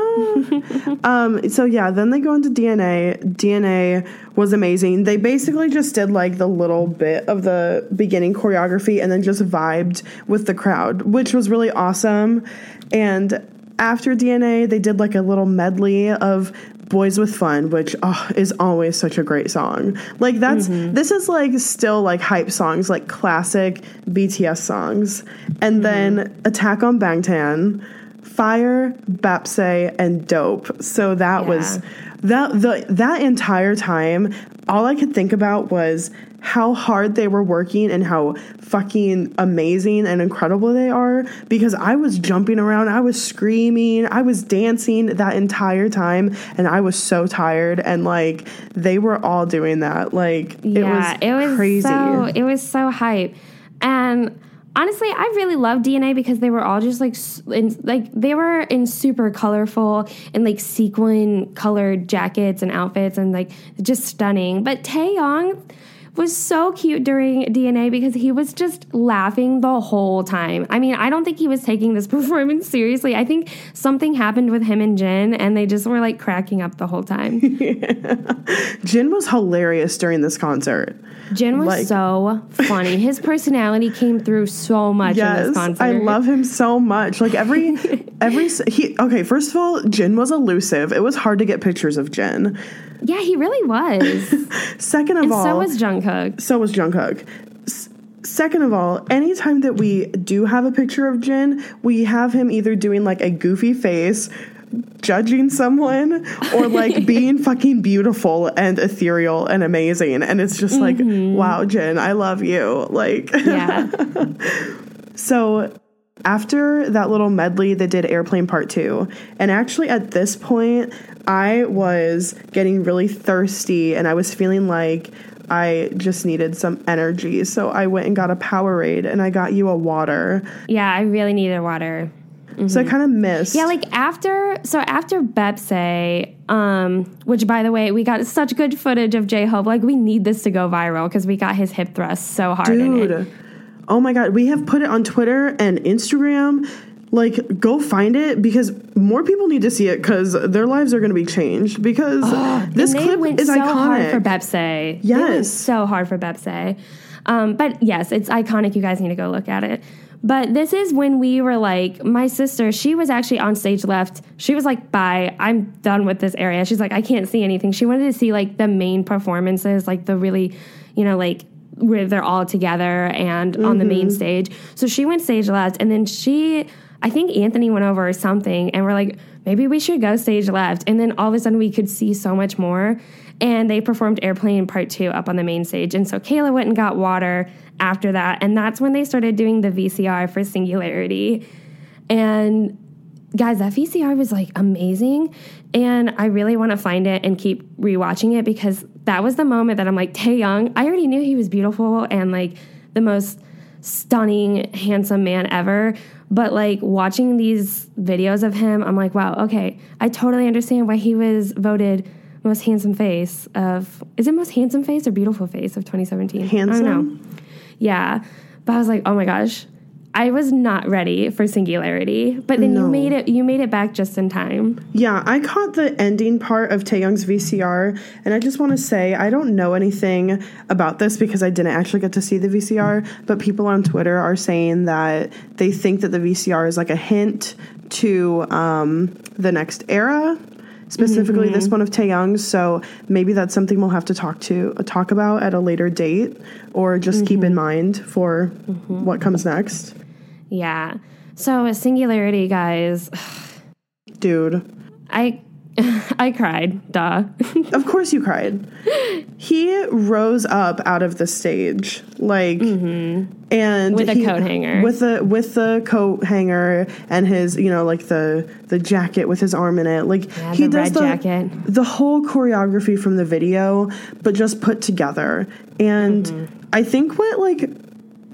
Oh. um, so yeah, then they go into D N A. D N A was amazing. They basically just did like the little bit of the beginning choreography and then just vibed with the crowd, which was really awesome. And after D N A, they did like a little medley of Boys with Fun, which oh, is always such a great song. Like that's mm-hmm. this is like still like hype songs, like classic B T S songs. And mm-hmm. then Attack on Bangtan, Fire, Bapse, and Dope. So that yeah. was that the that entire time, all I could think about was how hard they were working and how fucking amazing and incredible they are, because I was jumping around, I was screaming, I was dancing that entire time, and I was so tired, and like they were all doing that. Like yeah, it was, it was crazy. So, it was so hype. And honestly, I really loved D N A because they were all just like, in, like they were in super colorful and like sequin colored jackets and outfits and like just stunning. But Taeyong was so cute during D N A because he was just laughing the whole time. I mean, I don't think he was taking this performance seriously. I think something happened with him and Jin, and they just were like cracking up the whole time. Yeah. Jin was hilarious during this concert. Jin was like, so funny. His personality came through so much yes, in this concert. I love him so much. Like every every he okay, first of all, Jin was elusive. It was hard to get pictures of Jin. Yeah, he really was. Second of and all, so was Jungkook. So was Jungkook. S- second of all, anytime that we do have a picture of Jin, we have him either doing like a goofy face, judging someone, or like being fucking beautiful and ethereal and amazing. And it's just like, mm-hmm. wow, Jin, I love you. Like, yeah. So after that little medley, they did Airplane Part Two. And actually at this point, I was getting really thirsty and I was feeling like I just needed some energy. So I went and got a Powerade and I got you a water. Yeah, I really needed water. Mm-hmm. So I kind of missed. Yeah, like after, so after Bepse, um, which by the way, we got such good footage of J-Hope. Like we need this to go viral because we got his hip thrust so hard Dude, in it. Oh my God. We have put it on Twitter and Instagram. Like, go find it because more people need to see it because their lives are going to be changed because oh, this clip went is so iconic. Hard for Bepse. Yes. It went so hard for Bepse. Um, but yes, it's iconic. You guys need to go look at it. But this is when we were like, my sister, she was actually on stage left. She was like, bye, I'm done with this area. She's like, I can't see anything. She wanted to see like the main performances, like the really, you know, like where they're all together and mm-hmm. on the main stage. So she went stage left and then she... I think Anthony went over or something, and we're like, maybe we should go stage left. And then all of a sudden, we could see so much more. And they performed Airplane Part Two up on the main stage. And so Kayla went and got water after that. And that's when they started doing the V C R for Singularity. And guys, that V C R was like amazing. And I really want to find it and keep rewatching it because that was the moment that I'm like, Taeyong, I already knew he was beautiful and like the most stunning, handsome man ever. But like watching these videos of him, I'm like, wow, okay, I totally understand why he was voted most handsome face of, is it most handsome face or beautiful face of twenty seventeen? Handsome? I don't know. Yeah. But I was like, oh my gosh, I was not ready for Singularity. But then no. you made it you made it back just in time. Yeah, I caught the ending part of Taeyong's V C R, and I just want to say I don't know anything about this because I didn't actually get to see the V C R, but people on Twitter are saying that they think that the V C R is like a hint to um, the next era, specifically mm-hmm. this one of Taeyong's. So maybe that's something we'll have to talk to uh, talk about at a later date, or just mm-hmm. keep in mind for mm-hmm. what comes next. Yeah. So Singularity, guys. Dude. I I cried. Duh. Of course you cried. He rose up out of the stage. Like mm-hmm. and with he, a coat hanger. With the with the coat hanger and his, you know, like the the jacket with his arm in it. Like yeah, he the does red the, jacket. the whole choreography from the video, but just put together. And mm-hmm. I think what like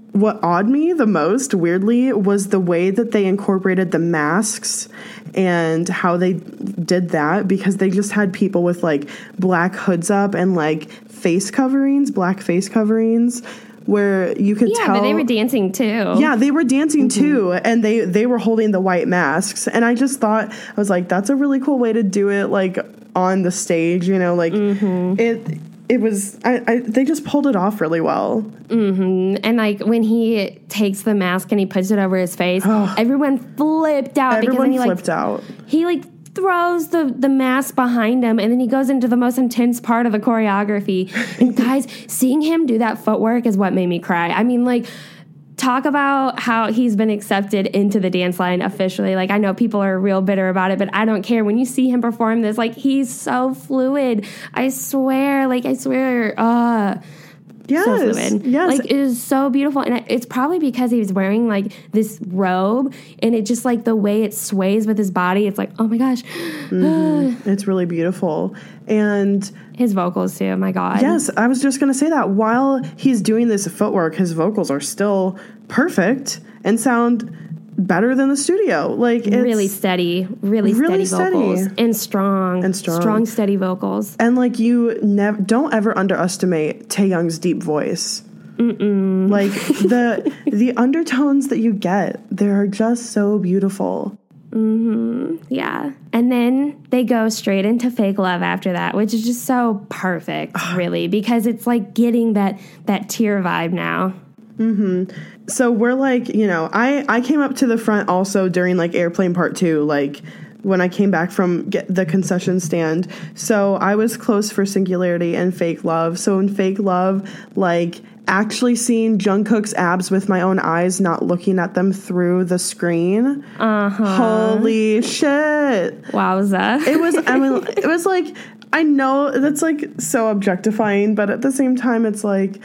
what awed me the most, weirdly, was the way that they incorporated the masks and how they did that, because they just had people with like black hoods up and like face coverings, black face coverings, where you could yeah, tell. but they were dancing too. Yeah, they were dancing Mm-hmm. too, and they they were holding the white masks. And I just thought, I was like, that's a really cool way to do it, like on the stage, you know, like Mm-hmm. it. It was, I, I, they just pulled it off really well. Mm-hmm. And like when he takes the mask and he puts it over his face, everyone flipped out. because Everyone then he, flipped like, out. He like throws the, the mask behind him, and then he goes into the most intense part of the choreography. And guys, seeing him do that footwork is what made me cry. I mean, like, talk about how he's been accepted into the dance line officially. Like, I know people are real bitter about it, but I don't care. When you see him perform this, like, he's so fluid. I swear, like, I swear, uh, Yes, so fluid. yes. Like, it is so beautiful. And it's probably because he was wearing, like, this robe, and it just, like, the way it sways with his body, it's like, oh my gosh. Mm-hmm. It's really beautiful. And his vocals, too. My God. yes, I was just going to say that while he's doing this footwork, his vocals are still perfect and sound better than the studio. Like, it's really steady, really, really steady vocals, steady. and strong, And strong. strong, steady vocals. And like, you never don't ever underestimate Taeyoung's deep voice. Mm-mm. Like the the undertones that you get, they're just so beautiful. Mm-hmm. Yeah. And then they go straight into Fake Love after that, which is just so perfect, really, because it's like getting that that tear vibe now. Mm-hmm. So we're like, you know, I, I came up to the front also during like Airplane Part Two, like when I came back from get the concession stand. So I was close for Singularity and Fake Love. So in Fake Love, like actually seeing Jungkook's abs with my own eyes, not looking at them through the screen. Uh-huh. Holy shit. Wowza. It was, I mean, it was like, I know that's like so objectifying, but at the same time, it's like,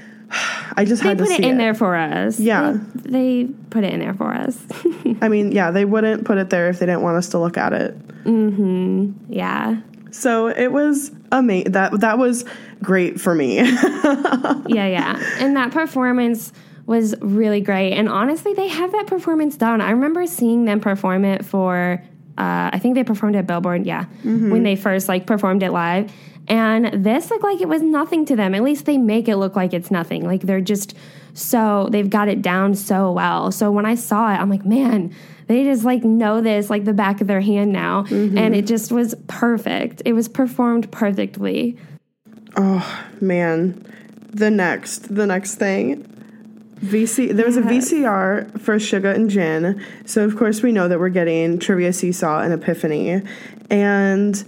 I just They had to put see it in it. there for us. Yeah. They, they put it in there for us. I mean, yeah, they wouldn't put it there if they didn't want us to look at it. Mm-hmm. Yeah. So it was amazing. That that was great for me. yeah, yeah. And that performance was really great. And honestly, they have that performance down. I remember seeing them perform it for, uh, I think they performed at Billboard, yeah, Mm-hmm. when they first like performed it live. And this looked like it was nothing to them. At least they make it look like it's nothing. Like they're just so, they've got it down so well. So when I saw it, I'm like, man, they just like know this like the back of their hand now. Mm-hmm. And it just was perfect. It was performed perfectly. Oh, man. The next, the next thing. V C, there was a V C R for Suga and Jin. So, of course, we know that we're getting Trivia Seesaw and Epiphany. And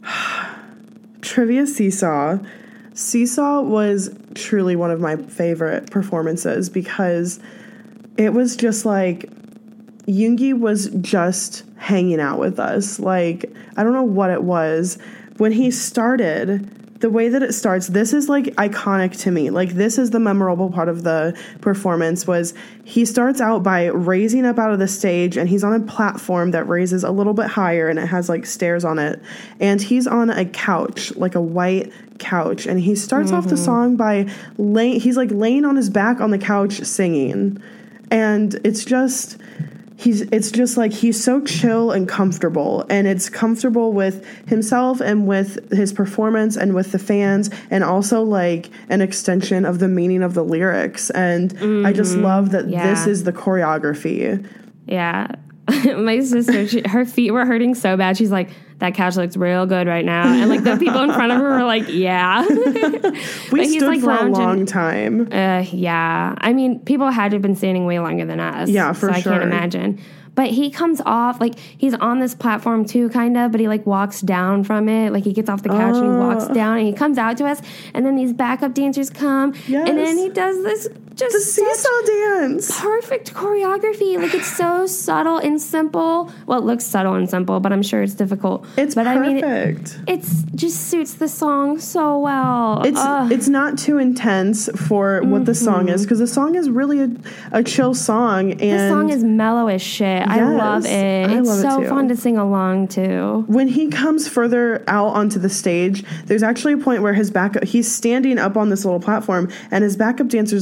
Trivia Seesaw. Seesaw was truly one of my favorite performances because it was just like Yoongi was just hanging out with us. Like, I don't know what it was. When he started, the way that it starts, this is like iconic to me. Like, this is the memorable part of the performance was he starts out by raising up out of the stage, and he's on a platform that raises a little bit higher and it has like stairs on it. And he's on a couch, like a white couch. And he starts mm-hmm. off the song by laying, he's like laying on his back on the couch singing. And it's just... He's, it's just like he's so chill and comfortable, and it's comfortable with himself and with his performance and with the fans, and also like an extension of the meaning of the lyrics. And mm-hmm. I just love that yeah. this is the choreography. Yeah. My sister, she, her feet were hurting so bad. She's like, that couch looks real good right now. And like the people in front of her were like, yeah. we stood like, for lounging. a long time. Uh, yeah. I mean, people had to have been standing way longer than us. Yeah, for so sure. I can't imagine. But he comes off, like, he's on this platform too, kind of, but he, like, walks down from it. Like, he gets off the couch uh, and he walks down, and he comes out to us, and then these backup dancers come, yes. and then he does this just the seesaw dance. Perfect choreography. Like, it's so subtle and simple. Well, it looks subtle and simple, but I'm sure it's difficult. It's but perfect. I mean, it, it's just suits the song so well. It's Ugh. it's not too intense for what mm-hmm. the song is, because the song is really a, a chill song. And the song is mellow as shit. Yes, I love it. I it's love so it too. fun to sing along to. When he comes further out onto the stage, there's actually a point where his backup, he's standing up on this little platform, and his backup dancers lift something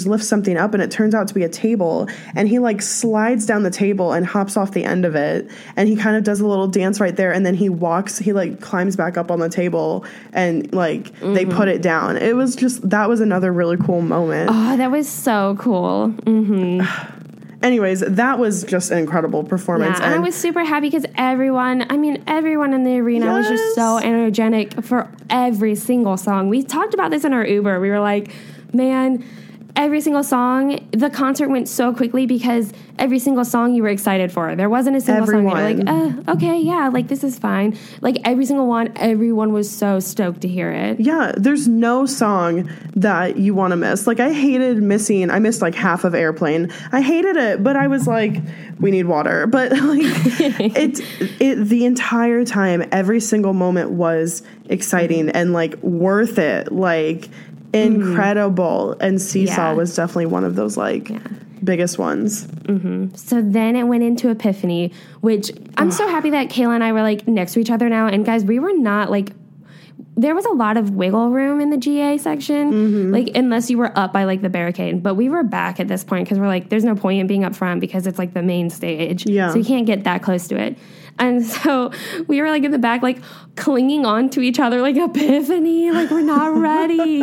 something up, and it turns out to be a table, and he like slides down the table and hops off the end of it, and he kind of does a little dance right there, and then he walks he like climbs back up on the table, and like mm-hmm. they put it down. It was just, that was another really cool moment. Oh, that was so cool. Mm-hmm. Anyways, that was just an incredible performance. Yeah, and, and I was super happy because everyone, I mean, everyone in the arena yes. was just so energetic for every single song. We talked about this in our Uber. We were like, man, every single song, the concert went so quickly because every single song you were excited for. There wasn't a single everyone. song that you're like, uh, okay, yeah, like this is fine. Like every single one, everyone was so stoked to hear it. Yeah, there's no song that you want to miss. Like I hated missing, I missed like half of Airplane. I hated it, but I was like, we need water. But like it, it, the entire time, every single moment was exciting and like worth it. Like, incredible. Mm-hmm. And Seesaw yeah. was definitely one of those like yeah. biggest ones. Mm-hmm. So then it went into Epiphany, which I'm so happy that Kayla and I were like next to each other now. And guys, we were not like, there was a lot of wiggle room in the G A section, mm-hmm. like unless you were up by like the barricade. But we were back at this point because we're like, there's no point in being up front because it's like the main stage. Yeah. So you can't get that close to it. And so we were like in the back, like clinging on to each other, like Epiphany, like we're not ready.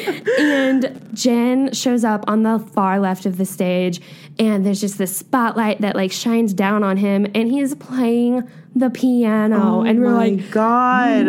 And Jen shows up on the far left of the stage, and there's just this spotlight that like shines down on him, and he's playing the piano. Oh and we're my like, God.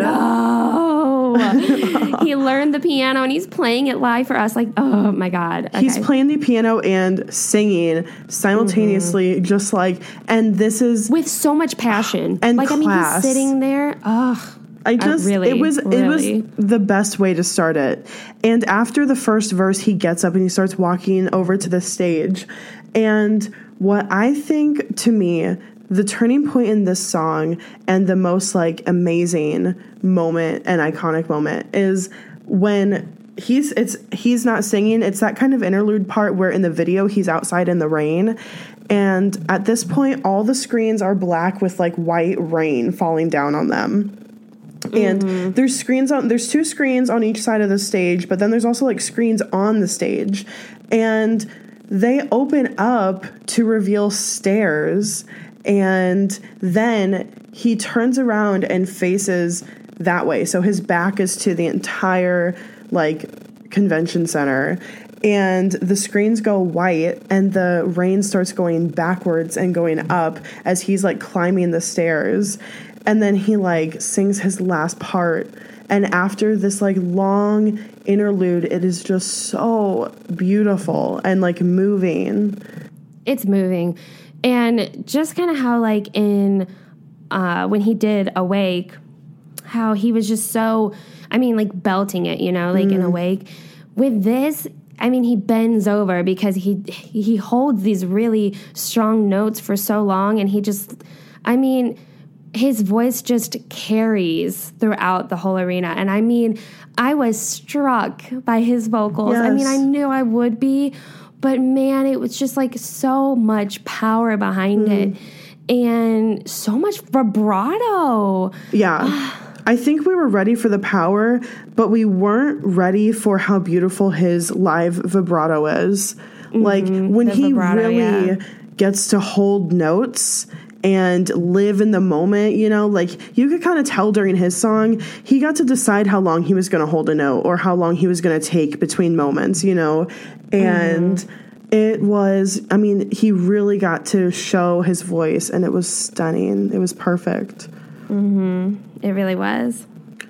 No. He learned the piano and he's playing it live for us. Like, oh my God. Okay. He's playing the piano and singing simultaneously, mm-hmm. just like, and this is with so much passion. And like, class. I mean, he's sitting there. Oh, I just, really, it was, really. it was the best way to start it. And after the first verse, he gets up and he starts walking over to the stage. And what I think, to me, the turning point in this song and the most like amazing moment and iconic moment is when he's it's he's not singing. It's that kind of interlude part where in the video he's outside in the rain, and at this point all the screens are black with like white rain falling down on them. And mm-hmm. there's screens on there's two screens on each side of the stage, but then there's also like screens on the stage, and they open up to reveal stairs. And then he turns around and faces that way. So his back is to the entire, like, convention center. And the screens go white, and the rain starts going backwards and going up as he's, like, climbing the stairs. And then he, like, sings his last part. And after this, like, long interlude, it is just so beautiful and, like, moving. It's moving. And just kind of how, like, in, uh, when he did Awake, how he was just so, I mean, like, belting it, you know, like, mm. in Awake. With this, I mean, he bends over because he he holds these really strong notes for so long, and he just, I mean, his voice just carries throughout the whole arena. And, I mean, I was struck by his vocals. Yes. I mean, I knew I would be. But, man, it was just, like, so much power behind mm. it and so much vibrato. Yeah. I think we were ready for the power, but we weren't ready for how beautiful his live vibrato is. Mm-hmm. Like, when the he vibrato, really yeah. gets to hold notes and live in the moment, you know, like, you could kind of tell during his song, he got to decide how long he was going to hold a note or how long he was going to take between moments, you know, and mm-hmm. it was, I mean, he really got to show his voice, and it was stunning. It was perfect. Mm-hmm. It really was.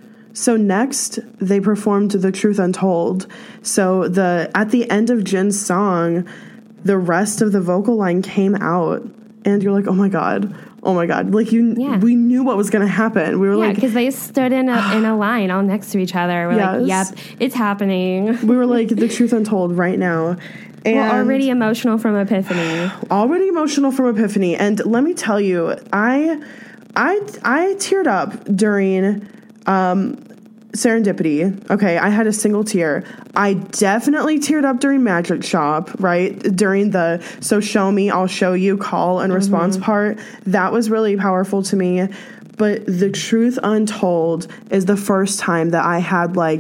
So next, they performed The Truth Untold. So the at the end of Jen's song, the rest of the vocal line came out, and you're like, oh my God, oh my God. Like, you, yeah. we knew what was going to happen. We were yeah, like, because they stood in a, in a line all next to each other. We're yes. like, yep, it's happening. We were like, The Truth Untold right now. And we're already emotional from Epiphany. Already emotional from Epiphany. And let me tell you, I, I, I teared up during um, Serendipity. Okay, I had a single tear. I definitely teared up during Magic Shop, right? During the So Show Me, I'll Show You call and response mm-hmm. part. That was really powerful to me. But The Truth Untold is the first time that I had, like,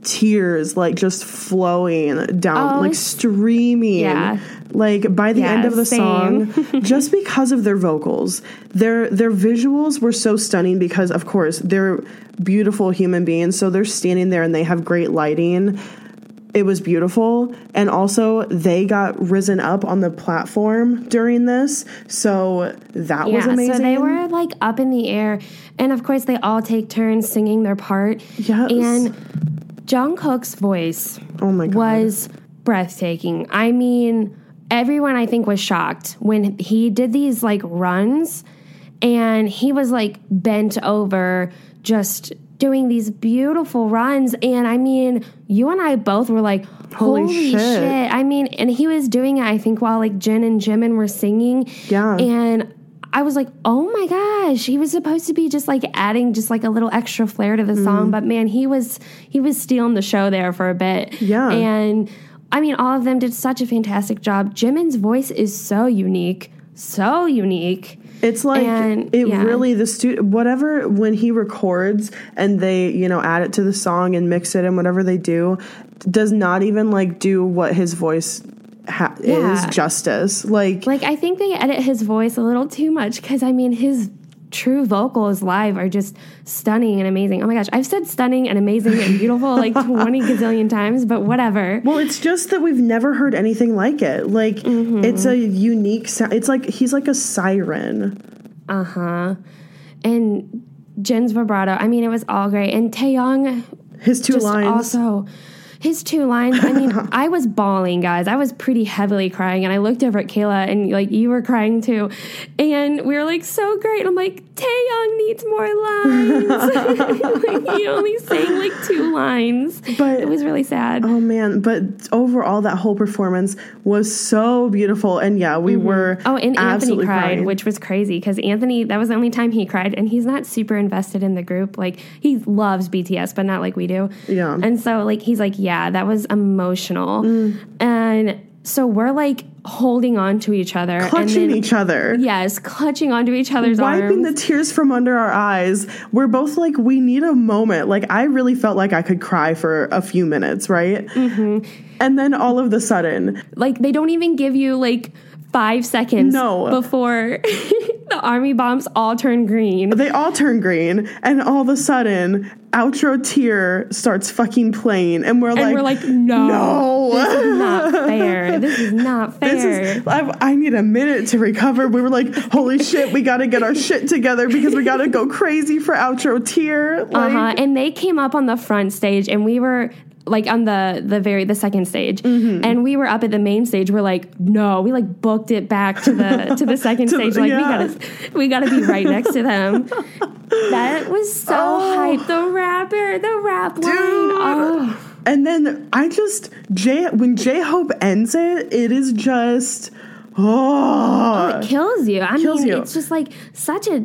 tears like just flowing down, Oh, like it's- streaming. Yeah. Like by the Yeah, end of the same. song, just because of their vocals, their their visuals were so stunning because, of course, they're beautiful human beings. So they're standing there and they have great lighting. It was beautiful. And also they got risen up on the platform during this. So that was amazing. So they were like up in the air. And of course, they all take turns singing their part. Yes. And Jungkook's voice Oh my God. was breathtaking. I mean, everyone I think was shocked when he did these like runs and he was like bent over just doing these beautiful runs. And I mean, you and I both were like, holy, Holy shit. shit. I mean, and he was doing it, I think, while like Jin and Jimin were singing. Yeah. And I was like, oh my gosh, he was supposed to be just like adding just like a little extra flair to the song. But man, he was, he was stealing the show there for a bit. Yeah. And I mean, all of them did such a fantastic job. Jimin's voice is so unique, so unique. It's like And, it yeah. really the stu- whatever when he records and they, you know, add it to the song and mix it and whatever they do does not even like do what his voice ha- Yeah. is justice. Like, Like, I think they edit his voice a little too much because, I mean, his true vocals live are just stunning and amazing. Oh my gosh, I've said stunning and amazing and beautiful like twenty gazillion times, but whatever. well, it's just that we've never heard anything like it. Like, Mm-hmm. it's a unique sound. It's like he's like a siren. Uh huh. And Jin's vibrato, I mean, it was all great. And Taeyong, His two just lines. also his two lines. I mean, I was bawling, guys. I was pretty heavily crying, and I looked over at Kayla, and like you were crying too, and we were like so great. And I'm like, Taeyong needs more lines. Like, he only sang like two lines, But- it was really sad. Oh man, but overall that whole performance was so beautiful, and yeah, we were Oh, and Anthony absolutely cried, crying. which was crazy because Anthony, that was the only time he cried, and he's not super invested in the group. Like, he loves B T S, but not like we do. Yeah. And so, like, he's like, yeah, that was emotional. Mm. And so we're like holding on to each other. and clutching then, each other. Yes, clutching onto each other's Wiping arms. the tears from under our eyes. We're both like, we need a moment. Like, I really felt like I could cry for a few minutes, right? Mm-hmm. And then all of the sudden, Like, they don't even give you like five seconds No. before the army bombs all turn green. they all turn green, and all of a sudden, outro tier starts fucking playing, and we're And like, we're like, no, no. this is not fair. This is not fair. This is, I, I need a minute to recover. We were like, holy shit, we got to get our shit together because we got to go crazy for outro tier. Like, Uh-huh. And they came up on the front stage, and we were like on the the very the second stage, Mm-hmm. and we were up at the main stage. We're like, no, we like booked it back to the to the second To stage. the- Like, yeah. we gotta we gotta be right next to them. That was so Oh. hype. The rapper, the rap line. Oh. And then I just, J, when J-Hope ends it, it is just, oh. It kills you. I Kills mean, you. it's just like such a.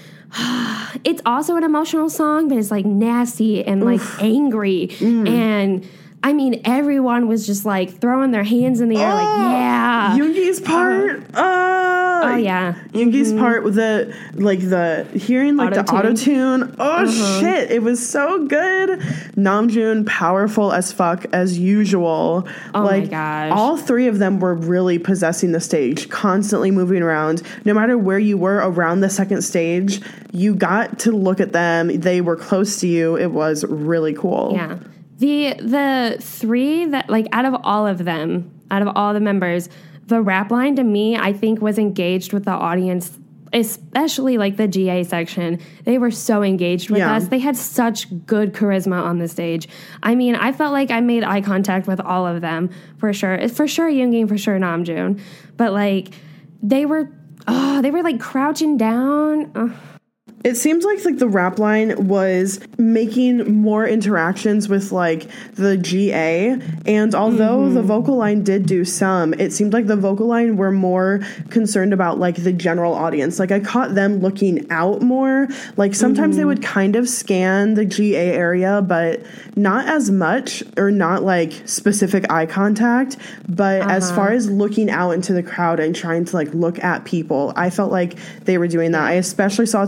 It's also an emotional song, but it's like nasty and like angry. Mm. And I mean, everyone was just like throwing their hands in the air, like, yeah. Yoongi's part. Uh, oh, yeah. Yoongi's part with the, like the, hearing like the auto Auto-tune. tune. Oh shit, it was so good. Namjoon, powerful as fuck as usual. Oh my like, gosh. all three of them were really possessing the stage, constantly moving around. No matter where you were around the second stage, you got to look at them. They were close to you. It was really cool. Yeah. The the three that like out of all of them, out of all the members, the rap line to me, I think was engaged with the audience, especially like the G A section. They were so engaged with Yeah. us. They had such good charisma on the stage. I mean, I felt like I made eye contact with all of them for sure. For sure Yoongi, for sure Namjoon. But like they were oh, they were like crouching down. Ugh. It seems like like the rap line was making more interactions with like the G A, and although Mm-hmm. the vocal line did do some, it seemed like the vocal line were more concerned about like the general audience. Like I caught them looking out more. Like sometimes Mm-hmm. they would kind of scan the G A area, but not as much or not like specific eye contact. But as Uh-huh. far as looking out into the crowd and trying to like look at people, I felt like they were doing that. I especially saw Taeyong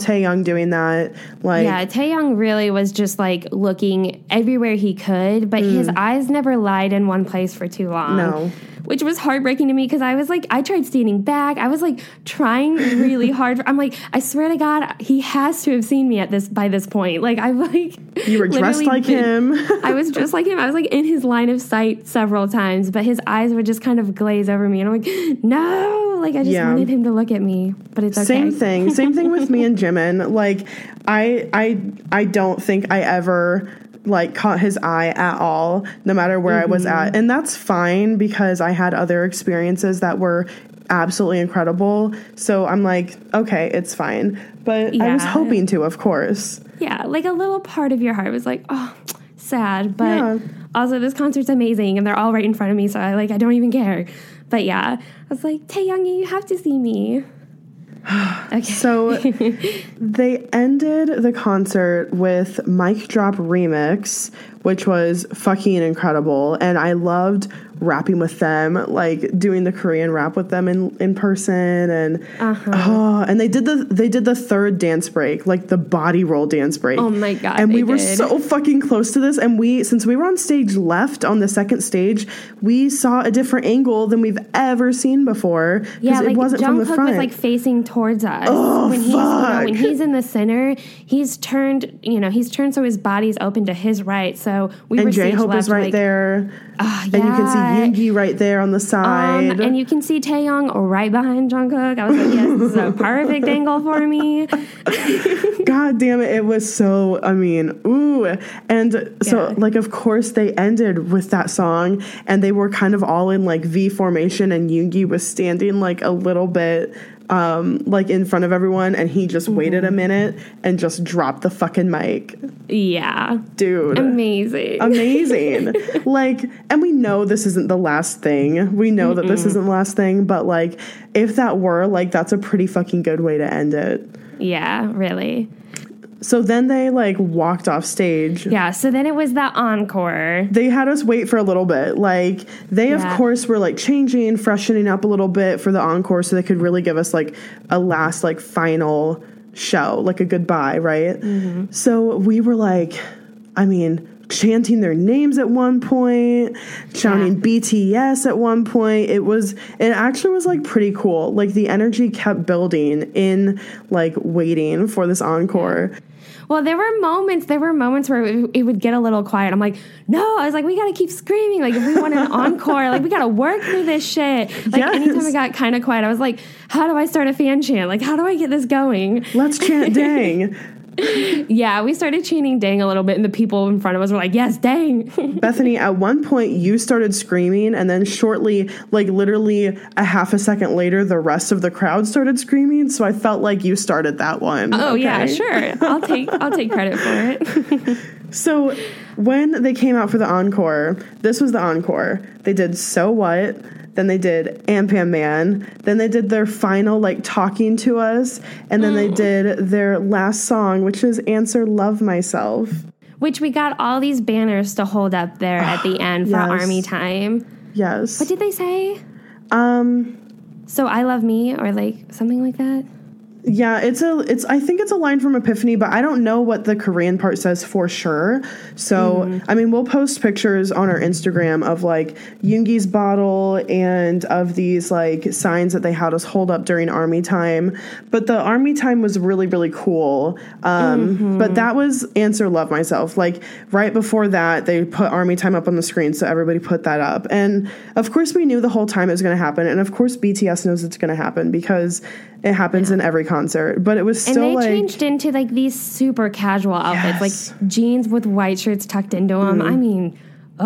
Taeyong doing that. Like, Yeah, Taeyong really was just like looking everywhere he could, but his eyes never lied in one place for too long. No. Which was heartbreaking to me because I was like, I tried standing back. I was like trying really hard. I'm like, I swear to God, he has to have seen me at this by this point. Like, I like you were dressed literally like been- him. I was just like him. I was like in his line of sight several times, but his eyes would just kind of glaze over me, and I'm like, no, like I just Yeah. wanted him to look at me, but it's okay. Same thing. Same thing with me and Jimin. Like, I, I, I don't think I ever like caught his eye at all, no matter where I was at, and that's fine because I had other experiences that were absolutely incredible. So I'm like, okay, it's fine. But I was Yeah. hoping to, of course. Yeah, like a little part of your heart was like, oh, sad, but Yeah. also this concert's amazing, and they're all right in front of me, so I like I don't even care. But yeah, I was like, Taeyong, you have to see me. Okay. So they ended the concert with Mic Drop Remix, which was fucking incredible. And I loved rapping with them, like doing the Korean rap with them in, in person. And Uh-huh. oh, and they did the they did the third dance break, like the body roll dance break. Oh my God, And they we were did. so fucking close to this. And we since we were on stage left on the second stage, we saw a different angle than we've ever seen before. Yeah, Because like it wasn't from the Jungkook front. was like facing towards us. Oh, when he's you know, fuck. when he's in the center, he's turned you know he's turned so his body's open to his right. So we were and J stage Hope left, is right like, there. ah, And you can see yeah. Yoongi right there on the side. Um, and you can see Taeyong right behind Jungkook. I was like, yes, this is a perfect angle for me. God damn it, it was so, I mean, ooh. And so, Yeah. like, of course, they ended with that song, and they were kind of all in, like, V formation, and Yoongi was standing, like, a little bit, um, like, in front of everyone, and he just waited a minute and just dropped the fucking mic. Yeah. Dude. Amazing. Amazing. Like, and we know this isn't the last thing. We know that this isn't the last thing, but, like, if that were, like, that's a pretty fucking good way to end it. Yeah, really. So then they like walked off stage. Yeah, so then it was the encore. They had us wait for a little bit. Like they Yeah. of course were like changing, freshening up a little bit for the encore so they could really give us like a last like final show, like a goodbye, right? Mm-hmm. So we were like, I mean, chanting their names at one point, shouting Yeah. B T S at one point. It was it actually was like pretty cool. Like the energy kept building in like waiting for this encore. Well, there were moments, there were moments where it, it would get a little quiet. I'm like, no, I was like, we got to keep screaming. Like, if we want an encore, like, we got to work through this shit. Like, Yes. anytime it got kind of quiet, I was like, how do I start a fan chant? Like, how do I get this going? Let's chant dang. Yeah, we started chanting dang a little bit, and the people in front of us were like, yes, dang. Bethany, at one point you started screaming, and then shortly, like literally a half a second later, the rest of the crowd started screaming. So I felt like you started that one. Oh, yeah, okay? sure. I'll take I'll take credit for it. So when they came out for the encore, this was the encore. They did So What? Then they did Am Pam Man. Then they did their final, like, talking to us. And then they did their last song, which is Answer Love Myself. Which we got all these banners to hold up there at the end for Yes. Army Time. Yes. What did they say? Um... So I love me, or like something like that. Yeah, it's a it's I think it's a line from Epiphany, but I don't know what the Korean part says for sure. So, I mean, we'll post pictures on our Instagram of like Yoongi's bottle and of these like signs that they had us hold up during Army Time. But the Army Time was really really cool. Um, but that was Answer Love Myself. Like right before that, they put Army Time up on the screen, so everybody put that up. And of course, we knew the whole time it was going to happen, and of course, B T S knows it's going to happen because it happens in every concert, but it was And still they like changed into like these super casual outfits, Yes. like jeans with white shirts tucked into them. I mean,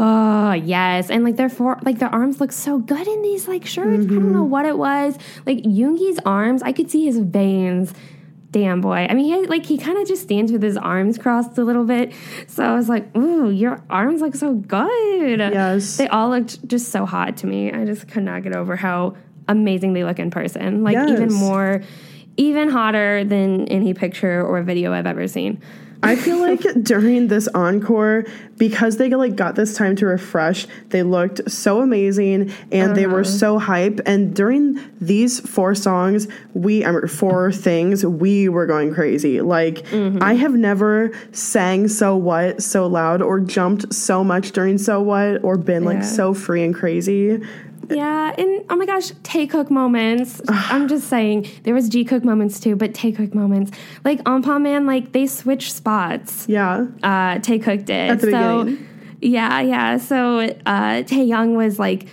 oh yes, and like their for like their arms look so good in these like shirts. I don't know what it was. Like Yoongi's arms, I could see his veins. Damn boy. I mean, he like he kind of just stands with his arms crossed a little bit. So I was like, ooh, your arms look so good. Yes. They all looked just so hot to me. I just could not get over how amazing they look in person. Like even Yes. more, even hotter than any picture or video I've ever seen. I feel like during this encore, because they like got this time to refresh, they looked so amazing and uh-huh. they were so hype. And during these four songs, we, I mean, four things, we were going crazy. Like, mm-hmm. I have never sang So What so loud or jumped so much during So What or been like yeah. so free and crazy. Yeah, and oh my gosh, Taekook moments. I'm just saying, there was Jikook moments too, but Taekook moments. Like, Ampam Man, like, they switched spots. Yeah. Uh, Taekook did. At the so, beginning. Yeah, yeah. So, uh, Taeyoung was like,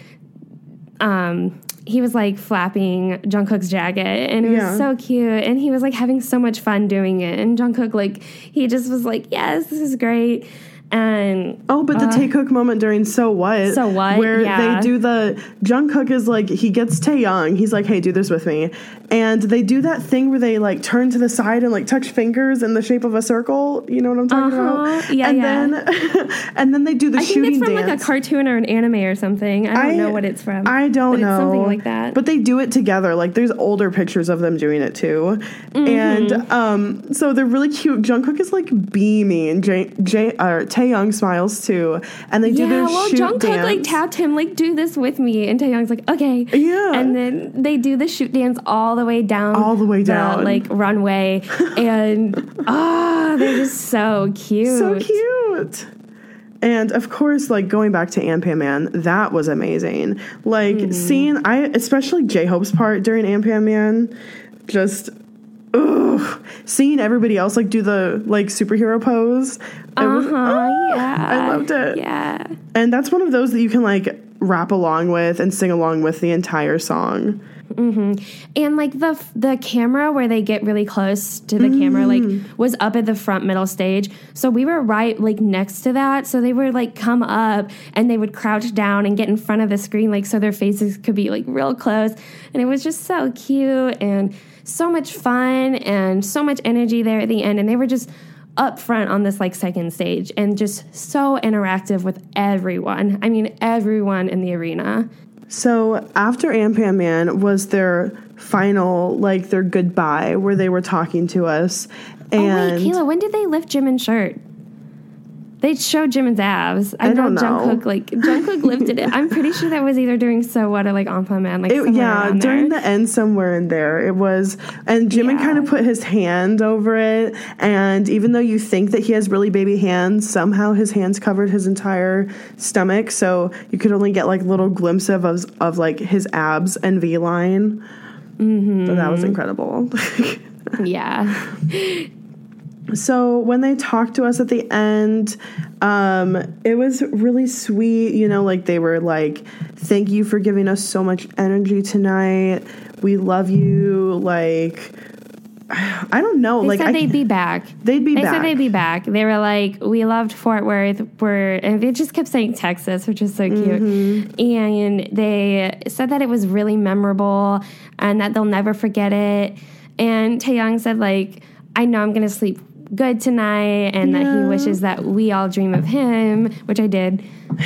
um, he was like flapping Jungkook's jacket, and it was yeah. so cute, and he was like having so much fun doing it, and Jungkook, like, he just was like, yes, this is great. And oh, but the uh, Taekook moment during So What? So What? Where yeah. they do the Jungkook is like, he gets Taeyoung. He's like, hey, do this with me. And they do that thing where they like turn to the side and like touch fingers in the shape of a circle. You know what I'm talking uh-huh. about? Yeah, and yeah. then and then they do the I shooting think it's from dance. like a cartoon or an anime or something. I don't I, know what it's from. I don't but know. It's something like that. But they do it together. Like there's older pictures of them doing it too. Mm-hmm. And um, so they're really cute. Jungkook is like beaming. J- J- uh, Taeyoung smiles too, and they do yeah, their well, shoot Jungkook dance. like tapped him like, do this with me, and Taeyoung's like, okay, yeah, and then they do the shoot dance all the way down, all the way down, the, like runway, and ah, oh, they're just so cute, so cute. And of course, like going back to Ampam Man, that was amazing. Like mm-hmm. seeing, I especially J-Hope's part during Ampam Man, just. Ugh. Seeing everybody else like do the like superhero pose. Uh huh. Oh, yeah. I loved it. Yeah. And that's one of those that you can like rap along with and sing along with the entire song. Mm-hmm. And like the the camera where they get really close to the mm. camera like was up at the front middle stage, so we were right like next to that, so they would like come up and they would crouch down and get in front of the screen like so their faces could be like real close, and it was just so cute and so much fun and so much energy there at the end, and they were just up front on this like second stage and just so interactive with everyone. I mean everyone in the arena. So after Ampam Man was their final, like their goodbye, where they were talking to us. And oh wait, Kayla, when did they lift Jimin's shirt? They showed Jimin's abs. I, I know don't know. Jungkook like Jungkook lifted it. I'm pretty sure that was either during So What or like Ampam Man. Like it, yeah, during there. the end somewhere in there it was, and Jimin yeah. kind of put his hand over it. And even though you think that he has really baby hands, somehow his hands covered his entire stomach, so you could only get like little glimpse of of, of like his abs and V line. Mm-hmm. So that was incredible. Yeah. So when they talked to us at the end, um, it was really sweet. You know, like they were like, thank you for giving us so much energy tonight. We love you. Like, I don't know. They like said I, they'd be back. They'd be they back. They said they'd be back. They were like, we loved Fort Worth. We're, and they just kept saying Texas, which is so cute. Mm-hmm. And they said that it was really memorable and that they'll never forget it. And Taeyoung said, like, I know I'm going to sleep good tonight, and yeah. that he wishes that we all dream of him, which I did. And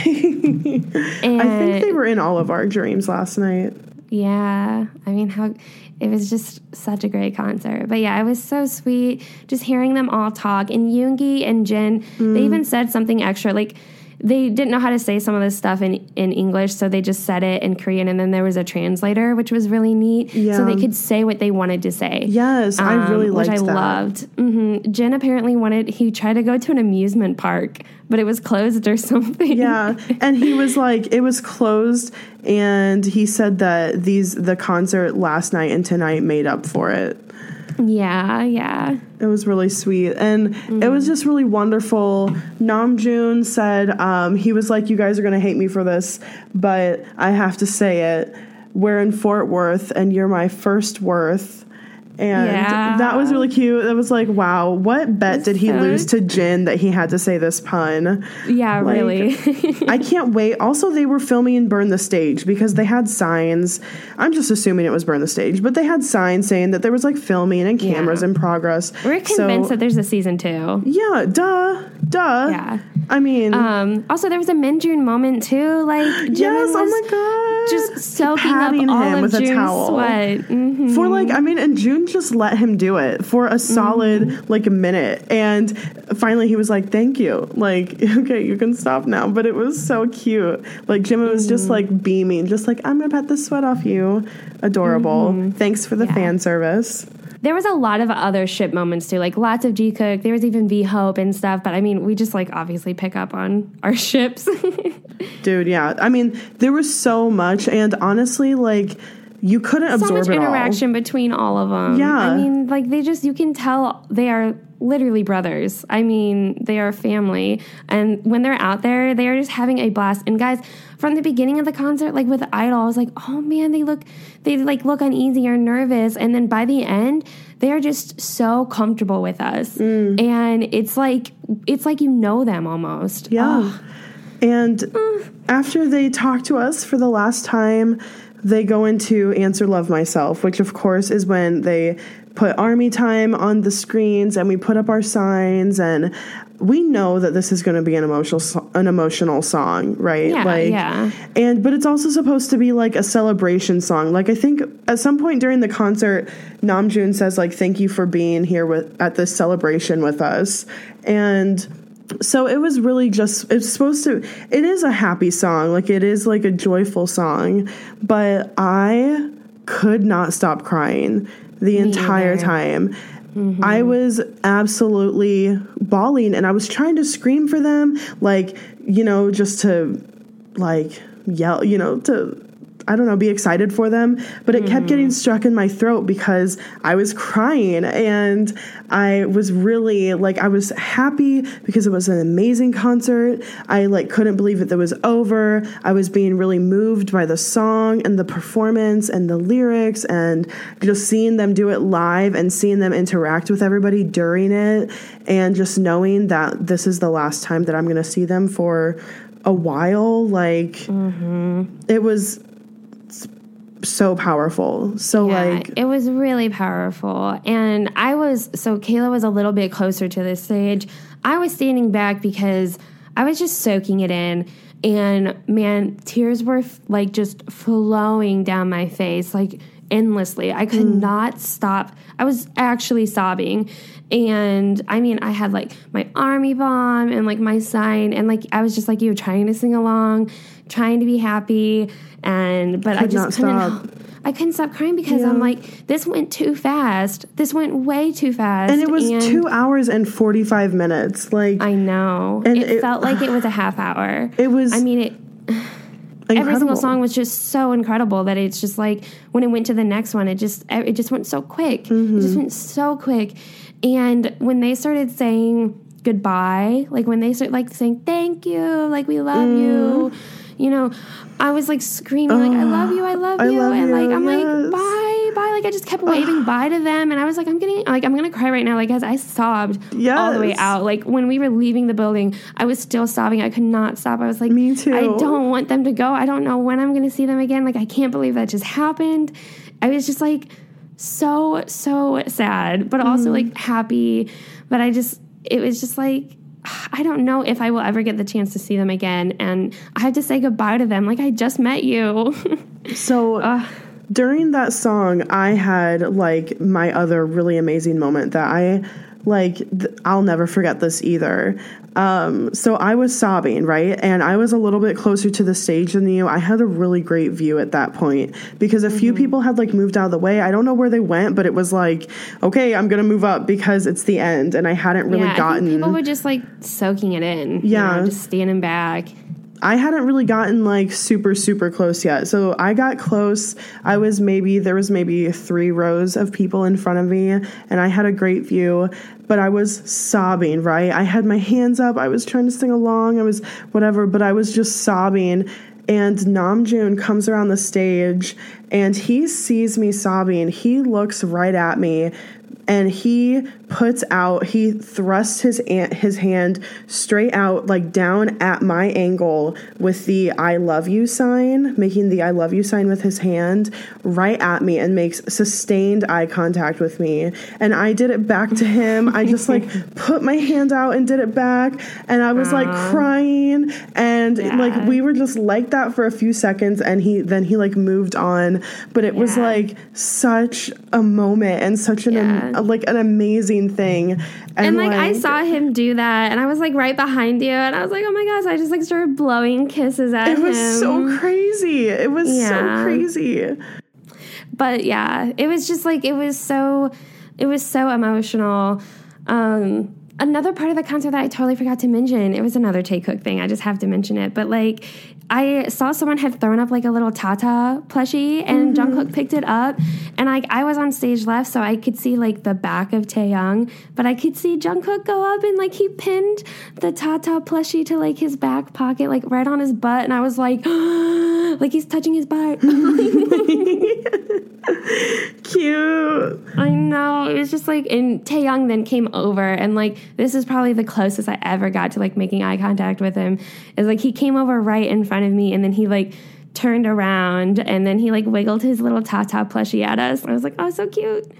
I think they were in all of our dreams last night. Yeah. I mean, how it was just such a great concert. But yeah, it was so sweet just hearing them all talk. And Yoongi and Jin, mm. they even said something extra. Like, they didn't know how to say some of this stuff in, in English, so they just said it in Korean, and then there was a translator, which was really neat, yeah. so they could say what they wanted to say. Yes, um, I really liked that. Which I that. loved. Mm-hmm. Jin apparently wanted, he tried to go to an amusement park, but it was closed or something. Yeah, and he was like, it was closed, and he said that these the concert last night and tonight made up for it. Yeah, yeah. It was really sweet. And mm-hmm. it was just really wonderful. Namjoon said, um, he was like, you guys are going to hate me for this, but I have to say it. We're in Fort Worth, and you're my first worth. And yeah. that was really cute. It was like, wow, what bet did he so lose to Jin that he had to say this pun? Yeah, like, really. I can't wait. Also, they were filming in Burn the Stage because they had signs. I'm just assuming it was Burn the Stage, but they had signs saying that there was like filming and cameras yeah. in progress. We're convinced so, that there's a season two. Yeah, duh, duh. Yeah. I mean, um, also there was a Minjun moment too. Like, Jimin yes, was oh my god, just soaking up patting all him of with June's a towel sweat mm-hmm. for like. I mean, and June wouldn't just let him do it for a solid mm-hmm. like a minute. And finally he was like, thank you. Like, okay, you can stop now. But it was so cute. Like Jimmy was mm-hmm. just like beaming, just like, I'm going to pat the sweat off you. Adorable. Mm-hmm. Thanks for the yeah. fan service. There was a lot of other ship moments too, like lots of G-Cook. There was even V-Hope and stuff. But I mean, we just like obviously pick up on our ships. Dude, yeah. I mean, there was so much. And honestly, like, you couldn't absorb it all. So much interaction between all of them. Yeah. I mean, like, they just, you can tell they are literally brothers. I mean, they are family. And when they're out there, they are just having a blast. And guys, from the beginning of the concert, like with Idol, I was like, oh man, they look, they like look uneasy or nervous. And then by the end, they are just so comfortable with us. Mm. And it's like, it's like you know them almost. Yeah. Oh. And mm. after they talk to us for the last time, they go into Answer Love Myself, which of course is when they put Army Time on the screens and we put up our signs, and we know that this is going to be an emotional an emotional song, right? Yeah, like, yeah. And but it's also supposed to be like a celebration song. Like I think at some point during the concert, Namjoon says like, "Thank you for being here with at this celebration with us," and so it was really just, it's supposed to, it is a happy song. Like it is like a joyful song, but I could not stop crying the Me entire either. time. Mm-hmm. I was absolutely bawling and I was trying to scream for them. Like, you know, just to like yell, you know, to, I don't know, be excited for them. But it mm-hmm. kept getting stuck in my throat because I was crying and I was really like, I was happy because it was an amazing concert. I like couldn't believe that it was over. I was being really moved by the song and the performance and the lyrics and just seeing them do it live and seeing them interact with everybody during it. And just knowing that this is the last time that I'm going to see them for a while. Like mm-hmm. it was so powerful. So yeah, like it was really powerful. And I was, so Kayla was a little bit closer to the stage. I was standing back because I was just soaking it in. And man, tears were f- like just flowing down my face, like endlessly. I could mm. not stop. I was actually sobbing. And I mean, I had like my army bomb and like my sign. And like, I was just like you, trying to sing along, trying to be happy. And, but could I just couldn't, stop. I couldn't stop crying because yeah. I'm like, this went too fast. This went way too fast. And it was and two hours and forty-five minutes. Like, I know. And it, it felt like it was a half hour. It was, I mean, it, incredible. Every single song was just so incredible that it's just like, when it went to the next one, it just, it just went so quick. Mm-hmm. It just went so quick. And when they started saying goodbye, like when they started like saying, thank you, like we love mm. you, you know, I was like screaming, like, I love you, I love I you. Love and like, you. I'm yes. like, bye, bye. Like, I just kept waving bye to them. And I was like, I'm getting, like, I'm going to cry right now. Like, as I sobbed yes. all the way out. Like, when we were leaving the building, I was still sobbing. I could not stop. I was like, me too. I don't want them to go. I don't know when I'm going to see them again. Like, I can't believe that just happened. I was just like, so, so sad, but also mm. like happy. But I just, it was just like, I don't know if I will ever get the chance to see them again. And I had to say goodbye to them. Like, I just met you. so uh, during that song, I had like my other really amazing moment that I like, th- I'll never forget this either. Um, so I was sobbing, right? And I was a little bit closer to the stage than you. I had a really great view at that point because a mm-hmm. few people had like moved out of the way. I don't know where they went, but it was like, okay, I'm going to move up because it's the end. And I hadn't really yeah, gotten. I think people were just like soaking it in. Yeah. You know, just standing back. I hadn't really gotten like super, super close yet. So I got close. I was maybe, there was maybe three rows of people in front of me and I had a great view, but I was sobbing, right? I had my hands up. I was trying to sing along. I was whatever, but I was just sobbing. And Namjoon comes around the stage and he sees me sobbing. He looks right at me and he puts out, he thrusts his his hand straight out, like down at my ankle with the I love you sign, making the I love you sign with his hand right at me and makes sustained eye contact with me. And I did it back to him. I just like put my hand out and did it back. And I was Aww. like crying. And And Yeah. like we were just like that for a few seconds, and he then he like moved on. But it was Yeah. like such a moment and such an Yeah. am- like an amazing thing. And, And like, I saw him do that, and I was like right behind you, and I was like, oh my gosh, I just like started blowing kisses at it him. was so crazy. It was Yeah. so crazy. But yeah, it was just like it was so it was so emotional. Um another part of the concert that I totally forgot to mention, it was another Tay Cook thing. I just have to mention it. But like I saw someone had thrown up like a little Tata plushie, and Mm-hmm. Jungkook picked it up, and like I was on stage left, so I could see like the back of Taehyung, but I could see Jungkook go up and like he pinned the Tata plushie to like his back pocket, like right on his butt, and I was like, like he's touching his butt. Cute. I know. It was just like, and Taehyung then came over, and like this is probably the closest I ever got to like making eye contact with him. Is like he came over right in front of me, and then he like turned around, and then he like wiggled his little Tata plushie at us. I was like, oh, so cute.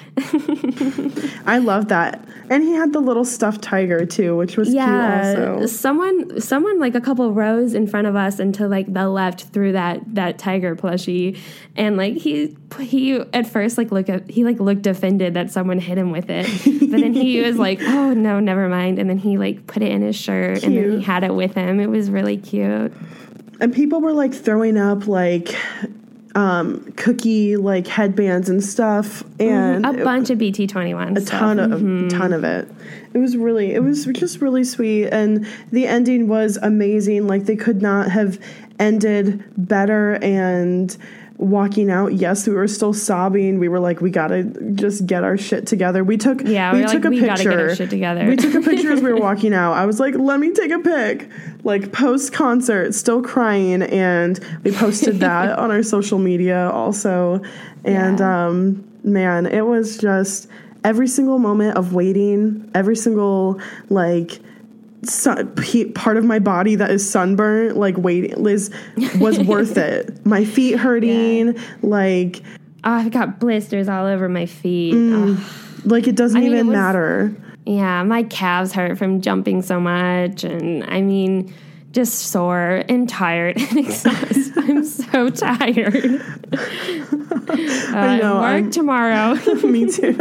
I love that. And he had the little stuffed tiger too, which was Yeah, cute also. someone, someone like a couple rows in front of us and to like the left threw that that tiger plushie, and like he he at first like look at he like looked offended that someone hit him with it, but then he was like, oh no, never mind, and then he like put it in his shirt, and then he Cute. had it with him. It was really cute. And people were like throwing up like um cookie like headbands and stuff, and A it- bunch of B T twenty-one a stuff. ton of Mhm. ton of it. It was really it was just really sweet, and the ending was amazing. Like they could not have ended better. And walking out, yes, we were still sobbing. We were like, we gotta just get our shit together. We took Yeah, we we were took like, a we picture. gotta get our shit together. We took a picture as we were walking out. I was like, let me take a pic. Like post concert, still crying, and we posted that on our social media also. And Yeah. um, man, it was just every single moment of waiting, every single like sun, p- part of my body that is sunburnt, like waiting, Liz was worth it. My feet hurting, like Oh, I've got blisters all over my feet. Mm. Ugh. like it doesn't I mean, it even was- matter. Yeah, my calves hurt from jumping so much, and I mean, just sore and tired and exhausted. I'm so tired. Uh, I know, Work I'm- tomorrow, Me too.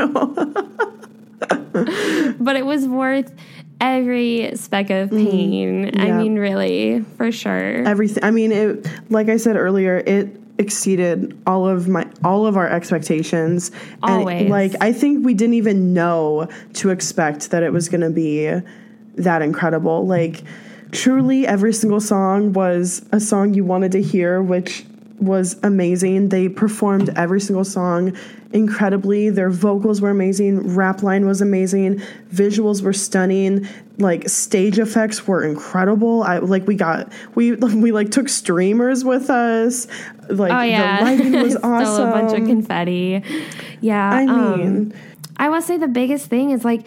but it was worth every speck of pain. I yeah. mean, really, for sure. Everything. I mean, it. Like I said earlier, it exceeded all of my all of our expectations. Always. And like I think we didn't even know to expect that it was going to be that incredible. Like truly, every single song was a song you wanted to hear, which was amazing. They performed every single song incredibly. Their vocals were amazing. Rap line was amazing. Visuals were stunning. Like stage effects were incredible. I like we got we we like took streamers with us. Like oh yeah, the lighting was Still awesome. a bunch of confetti. Yeah, I um, mean, I will say the biggest thing is like,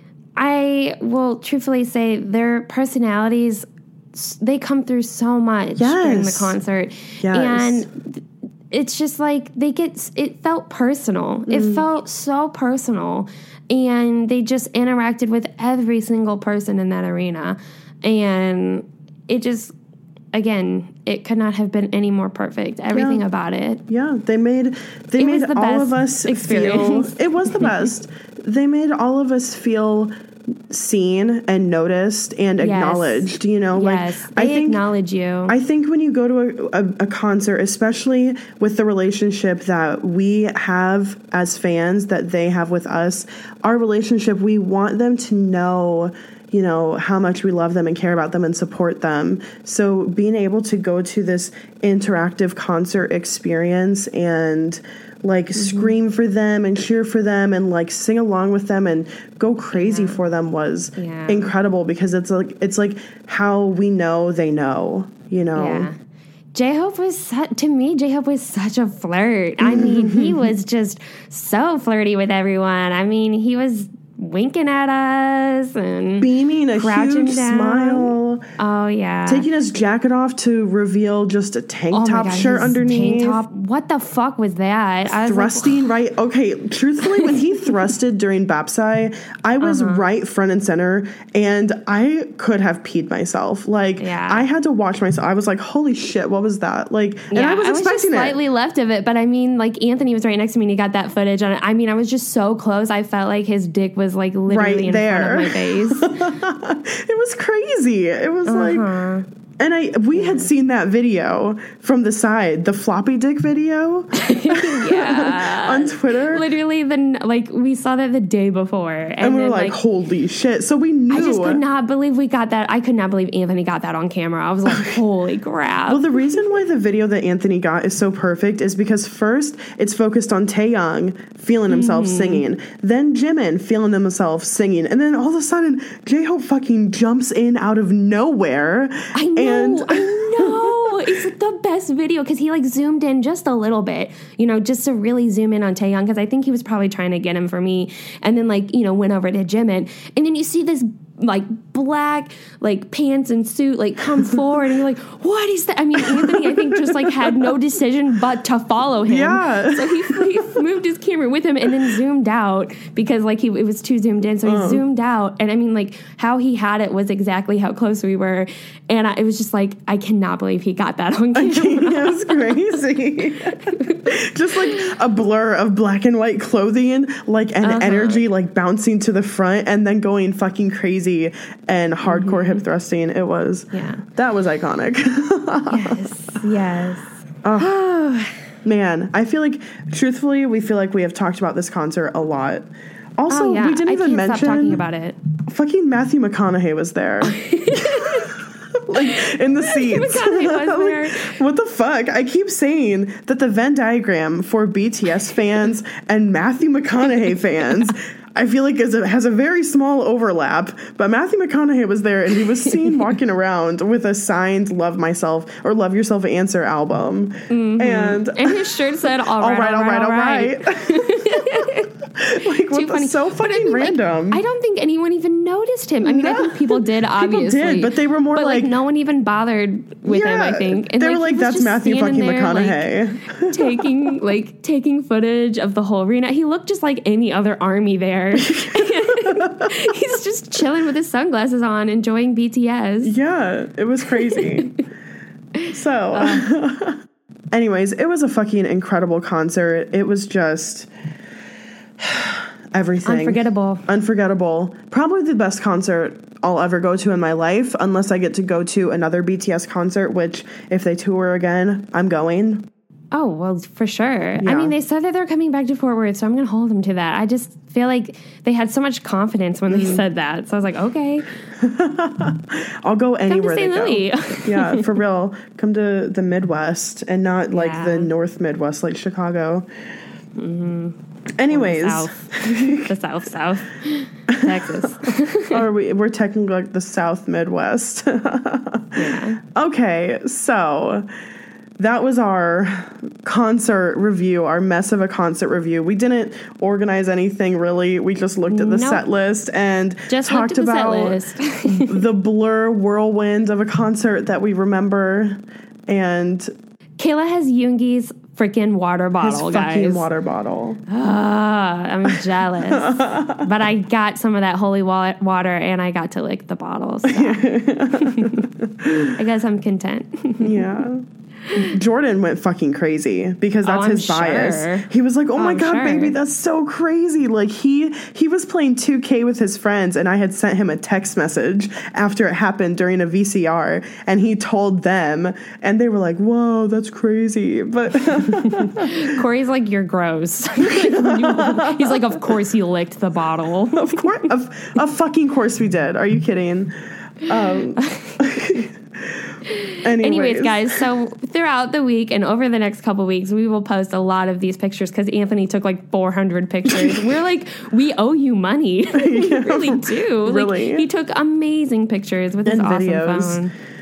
I will truthfully say their personalities, s- they come through so much during the Yes. concert. Yes. And th- it's just like they get, s- it felt personal. Mm. It felt so personal. And they just interacted with every single person in that arena. And it just, again, it could not have been any more perfect. Everything Yeah. about it. yeah, they made they It made was the all of best us experience. feel. It was the best. They made all of us feel seen and noticed and Yes. acknowledged. You know, Yes, like they I think acknowledge you. I think when you go to a, a, a concert, especially with the relationship that we have as fans, that they have with us, our relationship, we want them to know, you know, how much we love them and care about them and support them. So being able to go to this interactive concert experience and like Mm-hmm. scream for them and cheer for them and like sing along with them and go crazy for them was Yeah. incredible, because it's like it's like how we know they know, you know. Yeah. J-Hope was, su- to me, J-Hope was such a flirt. I mean, he was just so flirty with everyone. I mean, he was winking at us and Beaming a crouching huge down. smile. video. Oh yeah. Taking his jacket off to reveal just a tank Oh my top God, shirt his underneath. Tank top. What the fuck was that? I was Thrusting like, right. Okay, truthfully, when he thrusted during Bapsai, I was Uh-huh. right front and center, and I could have peed myself. Like, Yeah. I had to watch myself. I was like, holy shit, what was that? Like, and yeah, I was just expecting slightly it. left of it, but I mean, like Anthony was right next to me and he got that footage, and I mean, I was just so close. I felt like his dick was like literally Right in there. front of my face. It was crazy. It was Uh-huh. like. And I we had seen that video from the side, the floppy dick video Yeah. on Twitter. Literally, the like we saw that the day before, and, And we were then, like, holy shit. So we knew. I just could not believe we got that. I could not believe Anthony got that on camera. I was like, holy crap. Well, the reason why the video that Anthony got is so perfect is because first it's focused on Taeyong feeling himself Mm-hmm. singing, then Jimin feeling himself singing, and then all of a sudden J-Hope fucking jumps in out of nowhere. I know, and I know. It's like the best video because he like zoomed in just a little bit, you know, just to really zoom in on Taeyong because I think he was probably trying to get him for me, and then like you know went over to Jimin, and then you see this like black like pants and suit like come forward, and you're like, what is that? I mean, Anthony, I think just like had no decision but to follow him. Yeah. So he, he moved his camera with him and then zoomed out because like he it was too zoomed in, so he Uh. zoomed out, and I mean like how he had it was exactly how close we were, and I, it was just like I cannot believe he got that on camera. it was crazy. Just like a blur of black and white clothing, like an Uh-huh. energy like bouncing to the front and then going fucking crazy and hardcore hip thrusting. It was, Mm-hmm. Yeah. that was iconic. Yes, yes. Man, I feel like, truthfully, we feel like we have talked about this concert a lot. Also, Oh yeah, we didn't I even can't mention stop talking about it. fucking Matthew McConaughey was there. Like in the seats. McConaughey was Like, there. what the fuck? I keep saying that the Venn diagram for B T S fans and Matthew McConaughey fans, I feel like is a, has a very small overlap. But Matthew McConaughey was there, and he was seen walking around with a signed "Love Myself" or "Love Yourself" Answer album, Mm-hmm. and And his shirt said, "All all right, right, all right, all right." Like, what Too the, funny. so But I fucking mean, like, random. I don't think anyone even noticed him. I mean, I No. think people did, obviously. did, but they were more but, like- no one even bothered with him. I think they were he like, was "That's just Matthew standing fucking there, like, McConaughey." taking like taking footage of the whole arena. He looked just like any other army there. He's just chilling with his sunglasses on, enjoying B T S. Yeah, it was crazy. So, anyways, it was a fucking incredible concert. It was just everything. Unforgettable. Unforgettable. Probably the best concert I'll ever go to in my life, unless I get to go to another B T S concert, which, if they tour again, I'm going. Oh, well, for sure. Yeah. I mean, they said that they're coming back to Fort Worth, so I'm going to hold them to that. I just feel like they had so much confidence when Mm-hmm. they said that. So I was like, okay, I'll go come to anywhere they Saint go. Louis. Yeah, for real. Come to the Midwest and not like Yeah. the North Midwest, like Chicago. Anyways, South. The South, South. Texas. or we, we're technically like the South Midwest. Yeah. Okay, so that was our concert review, our mess of a concert review. We didn't organize anything really. We just looked at the Nope. set list and Just talked looked at the set about list. the blur whirlwind of a concert that we remember and Kayla has Yoongi's freaking water his bottle, fucking guys. water bottle. Ah, I'm jealous. But I got some of that holy wa- water and I got to lick the bottle. So. I guess I'm content. Yeah. Jordan went fucking crazy because that's Oh, I'm his bias. sure. He was like, "Oh my I'm god, sure. baby, that's so crazy!" Like he he was playing two K with his friends, and I had sent him a text message after it happened during a V C R, and he told them, and they were like, "Whoa, that's crazy!" But Corey's like, you're gross. You- he's like, of course you licked the bottle. of course, of, of fucking course we did. Are you kidding? Um, anyways. Anyways, guys, so throughout the week and over the next couple weeks, we will post a lot of these pictures because Anthony took like four hundred pictures. We're like, we owe you money. We really do. Really. Like, he took amazing pictures with his And awesome videos. phone.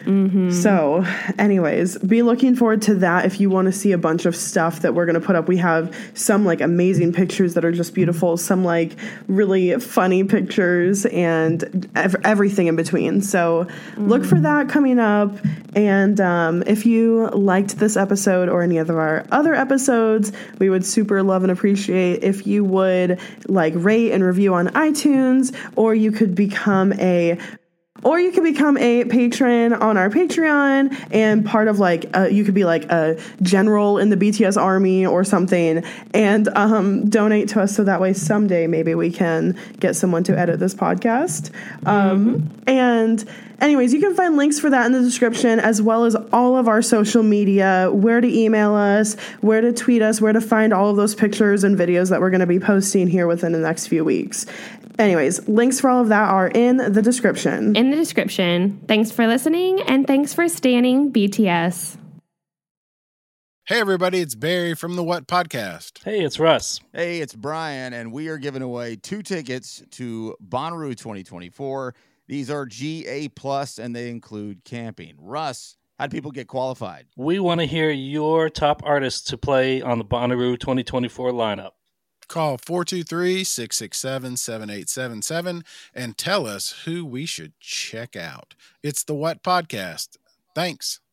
So, anyways, be looking forward to that if you want to see a bunch of stuff that we're going to put up. We have some like amazing pictures that are just beautiful, some like really funny pictures, and ev- everything in between. So, look for that coming up. And um, if you liked this episode or any of our other episodes, we would super love and appreciate if you would like rate and review on iTunes, or you could become a Or you can become a patron on our Patreon, and part of like, uh, you could be like a general in the B T S army or something, and um, donate to us so that way someday maybe we can get someone to edit this podcast. Um, mm-hmm. And anyways, you can find links for that in the description, as well as all of our social media, where to email us, where to tweet us, where to find all of those pictures and videos that we're going to be posting here within the next few weeks. Anyways, links for all of that are in the description. In the description. Thanks for listening, and thanks for standing B T S. Hey, everybody, it's Barry from the What Podcast. Hey, it's Russ. Hey, it's Brian, and we are giving away two tickets to Bonnaroo twenty twenty-four. These are G A plus, and they include camping. Russ, how do people get qualified? We want to hear your top artists to play on the Bonnaroo twenty twenty-four lineup. Call four two three, six six seven, seven eight seven seven and tell us who we should check out. It's the What Podcast. Thanks.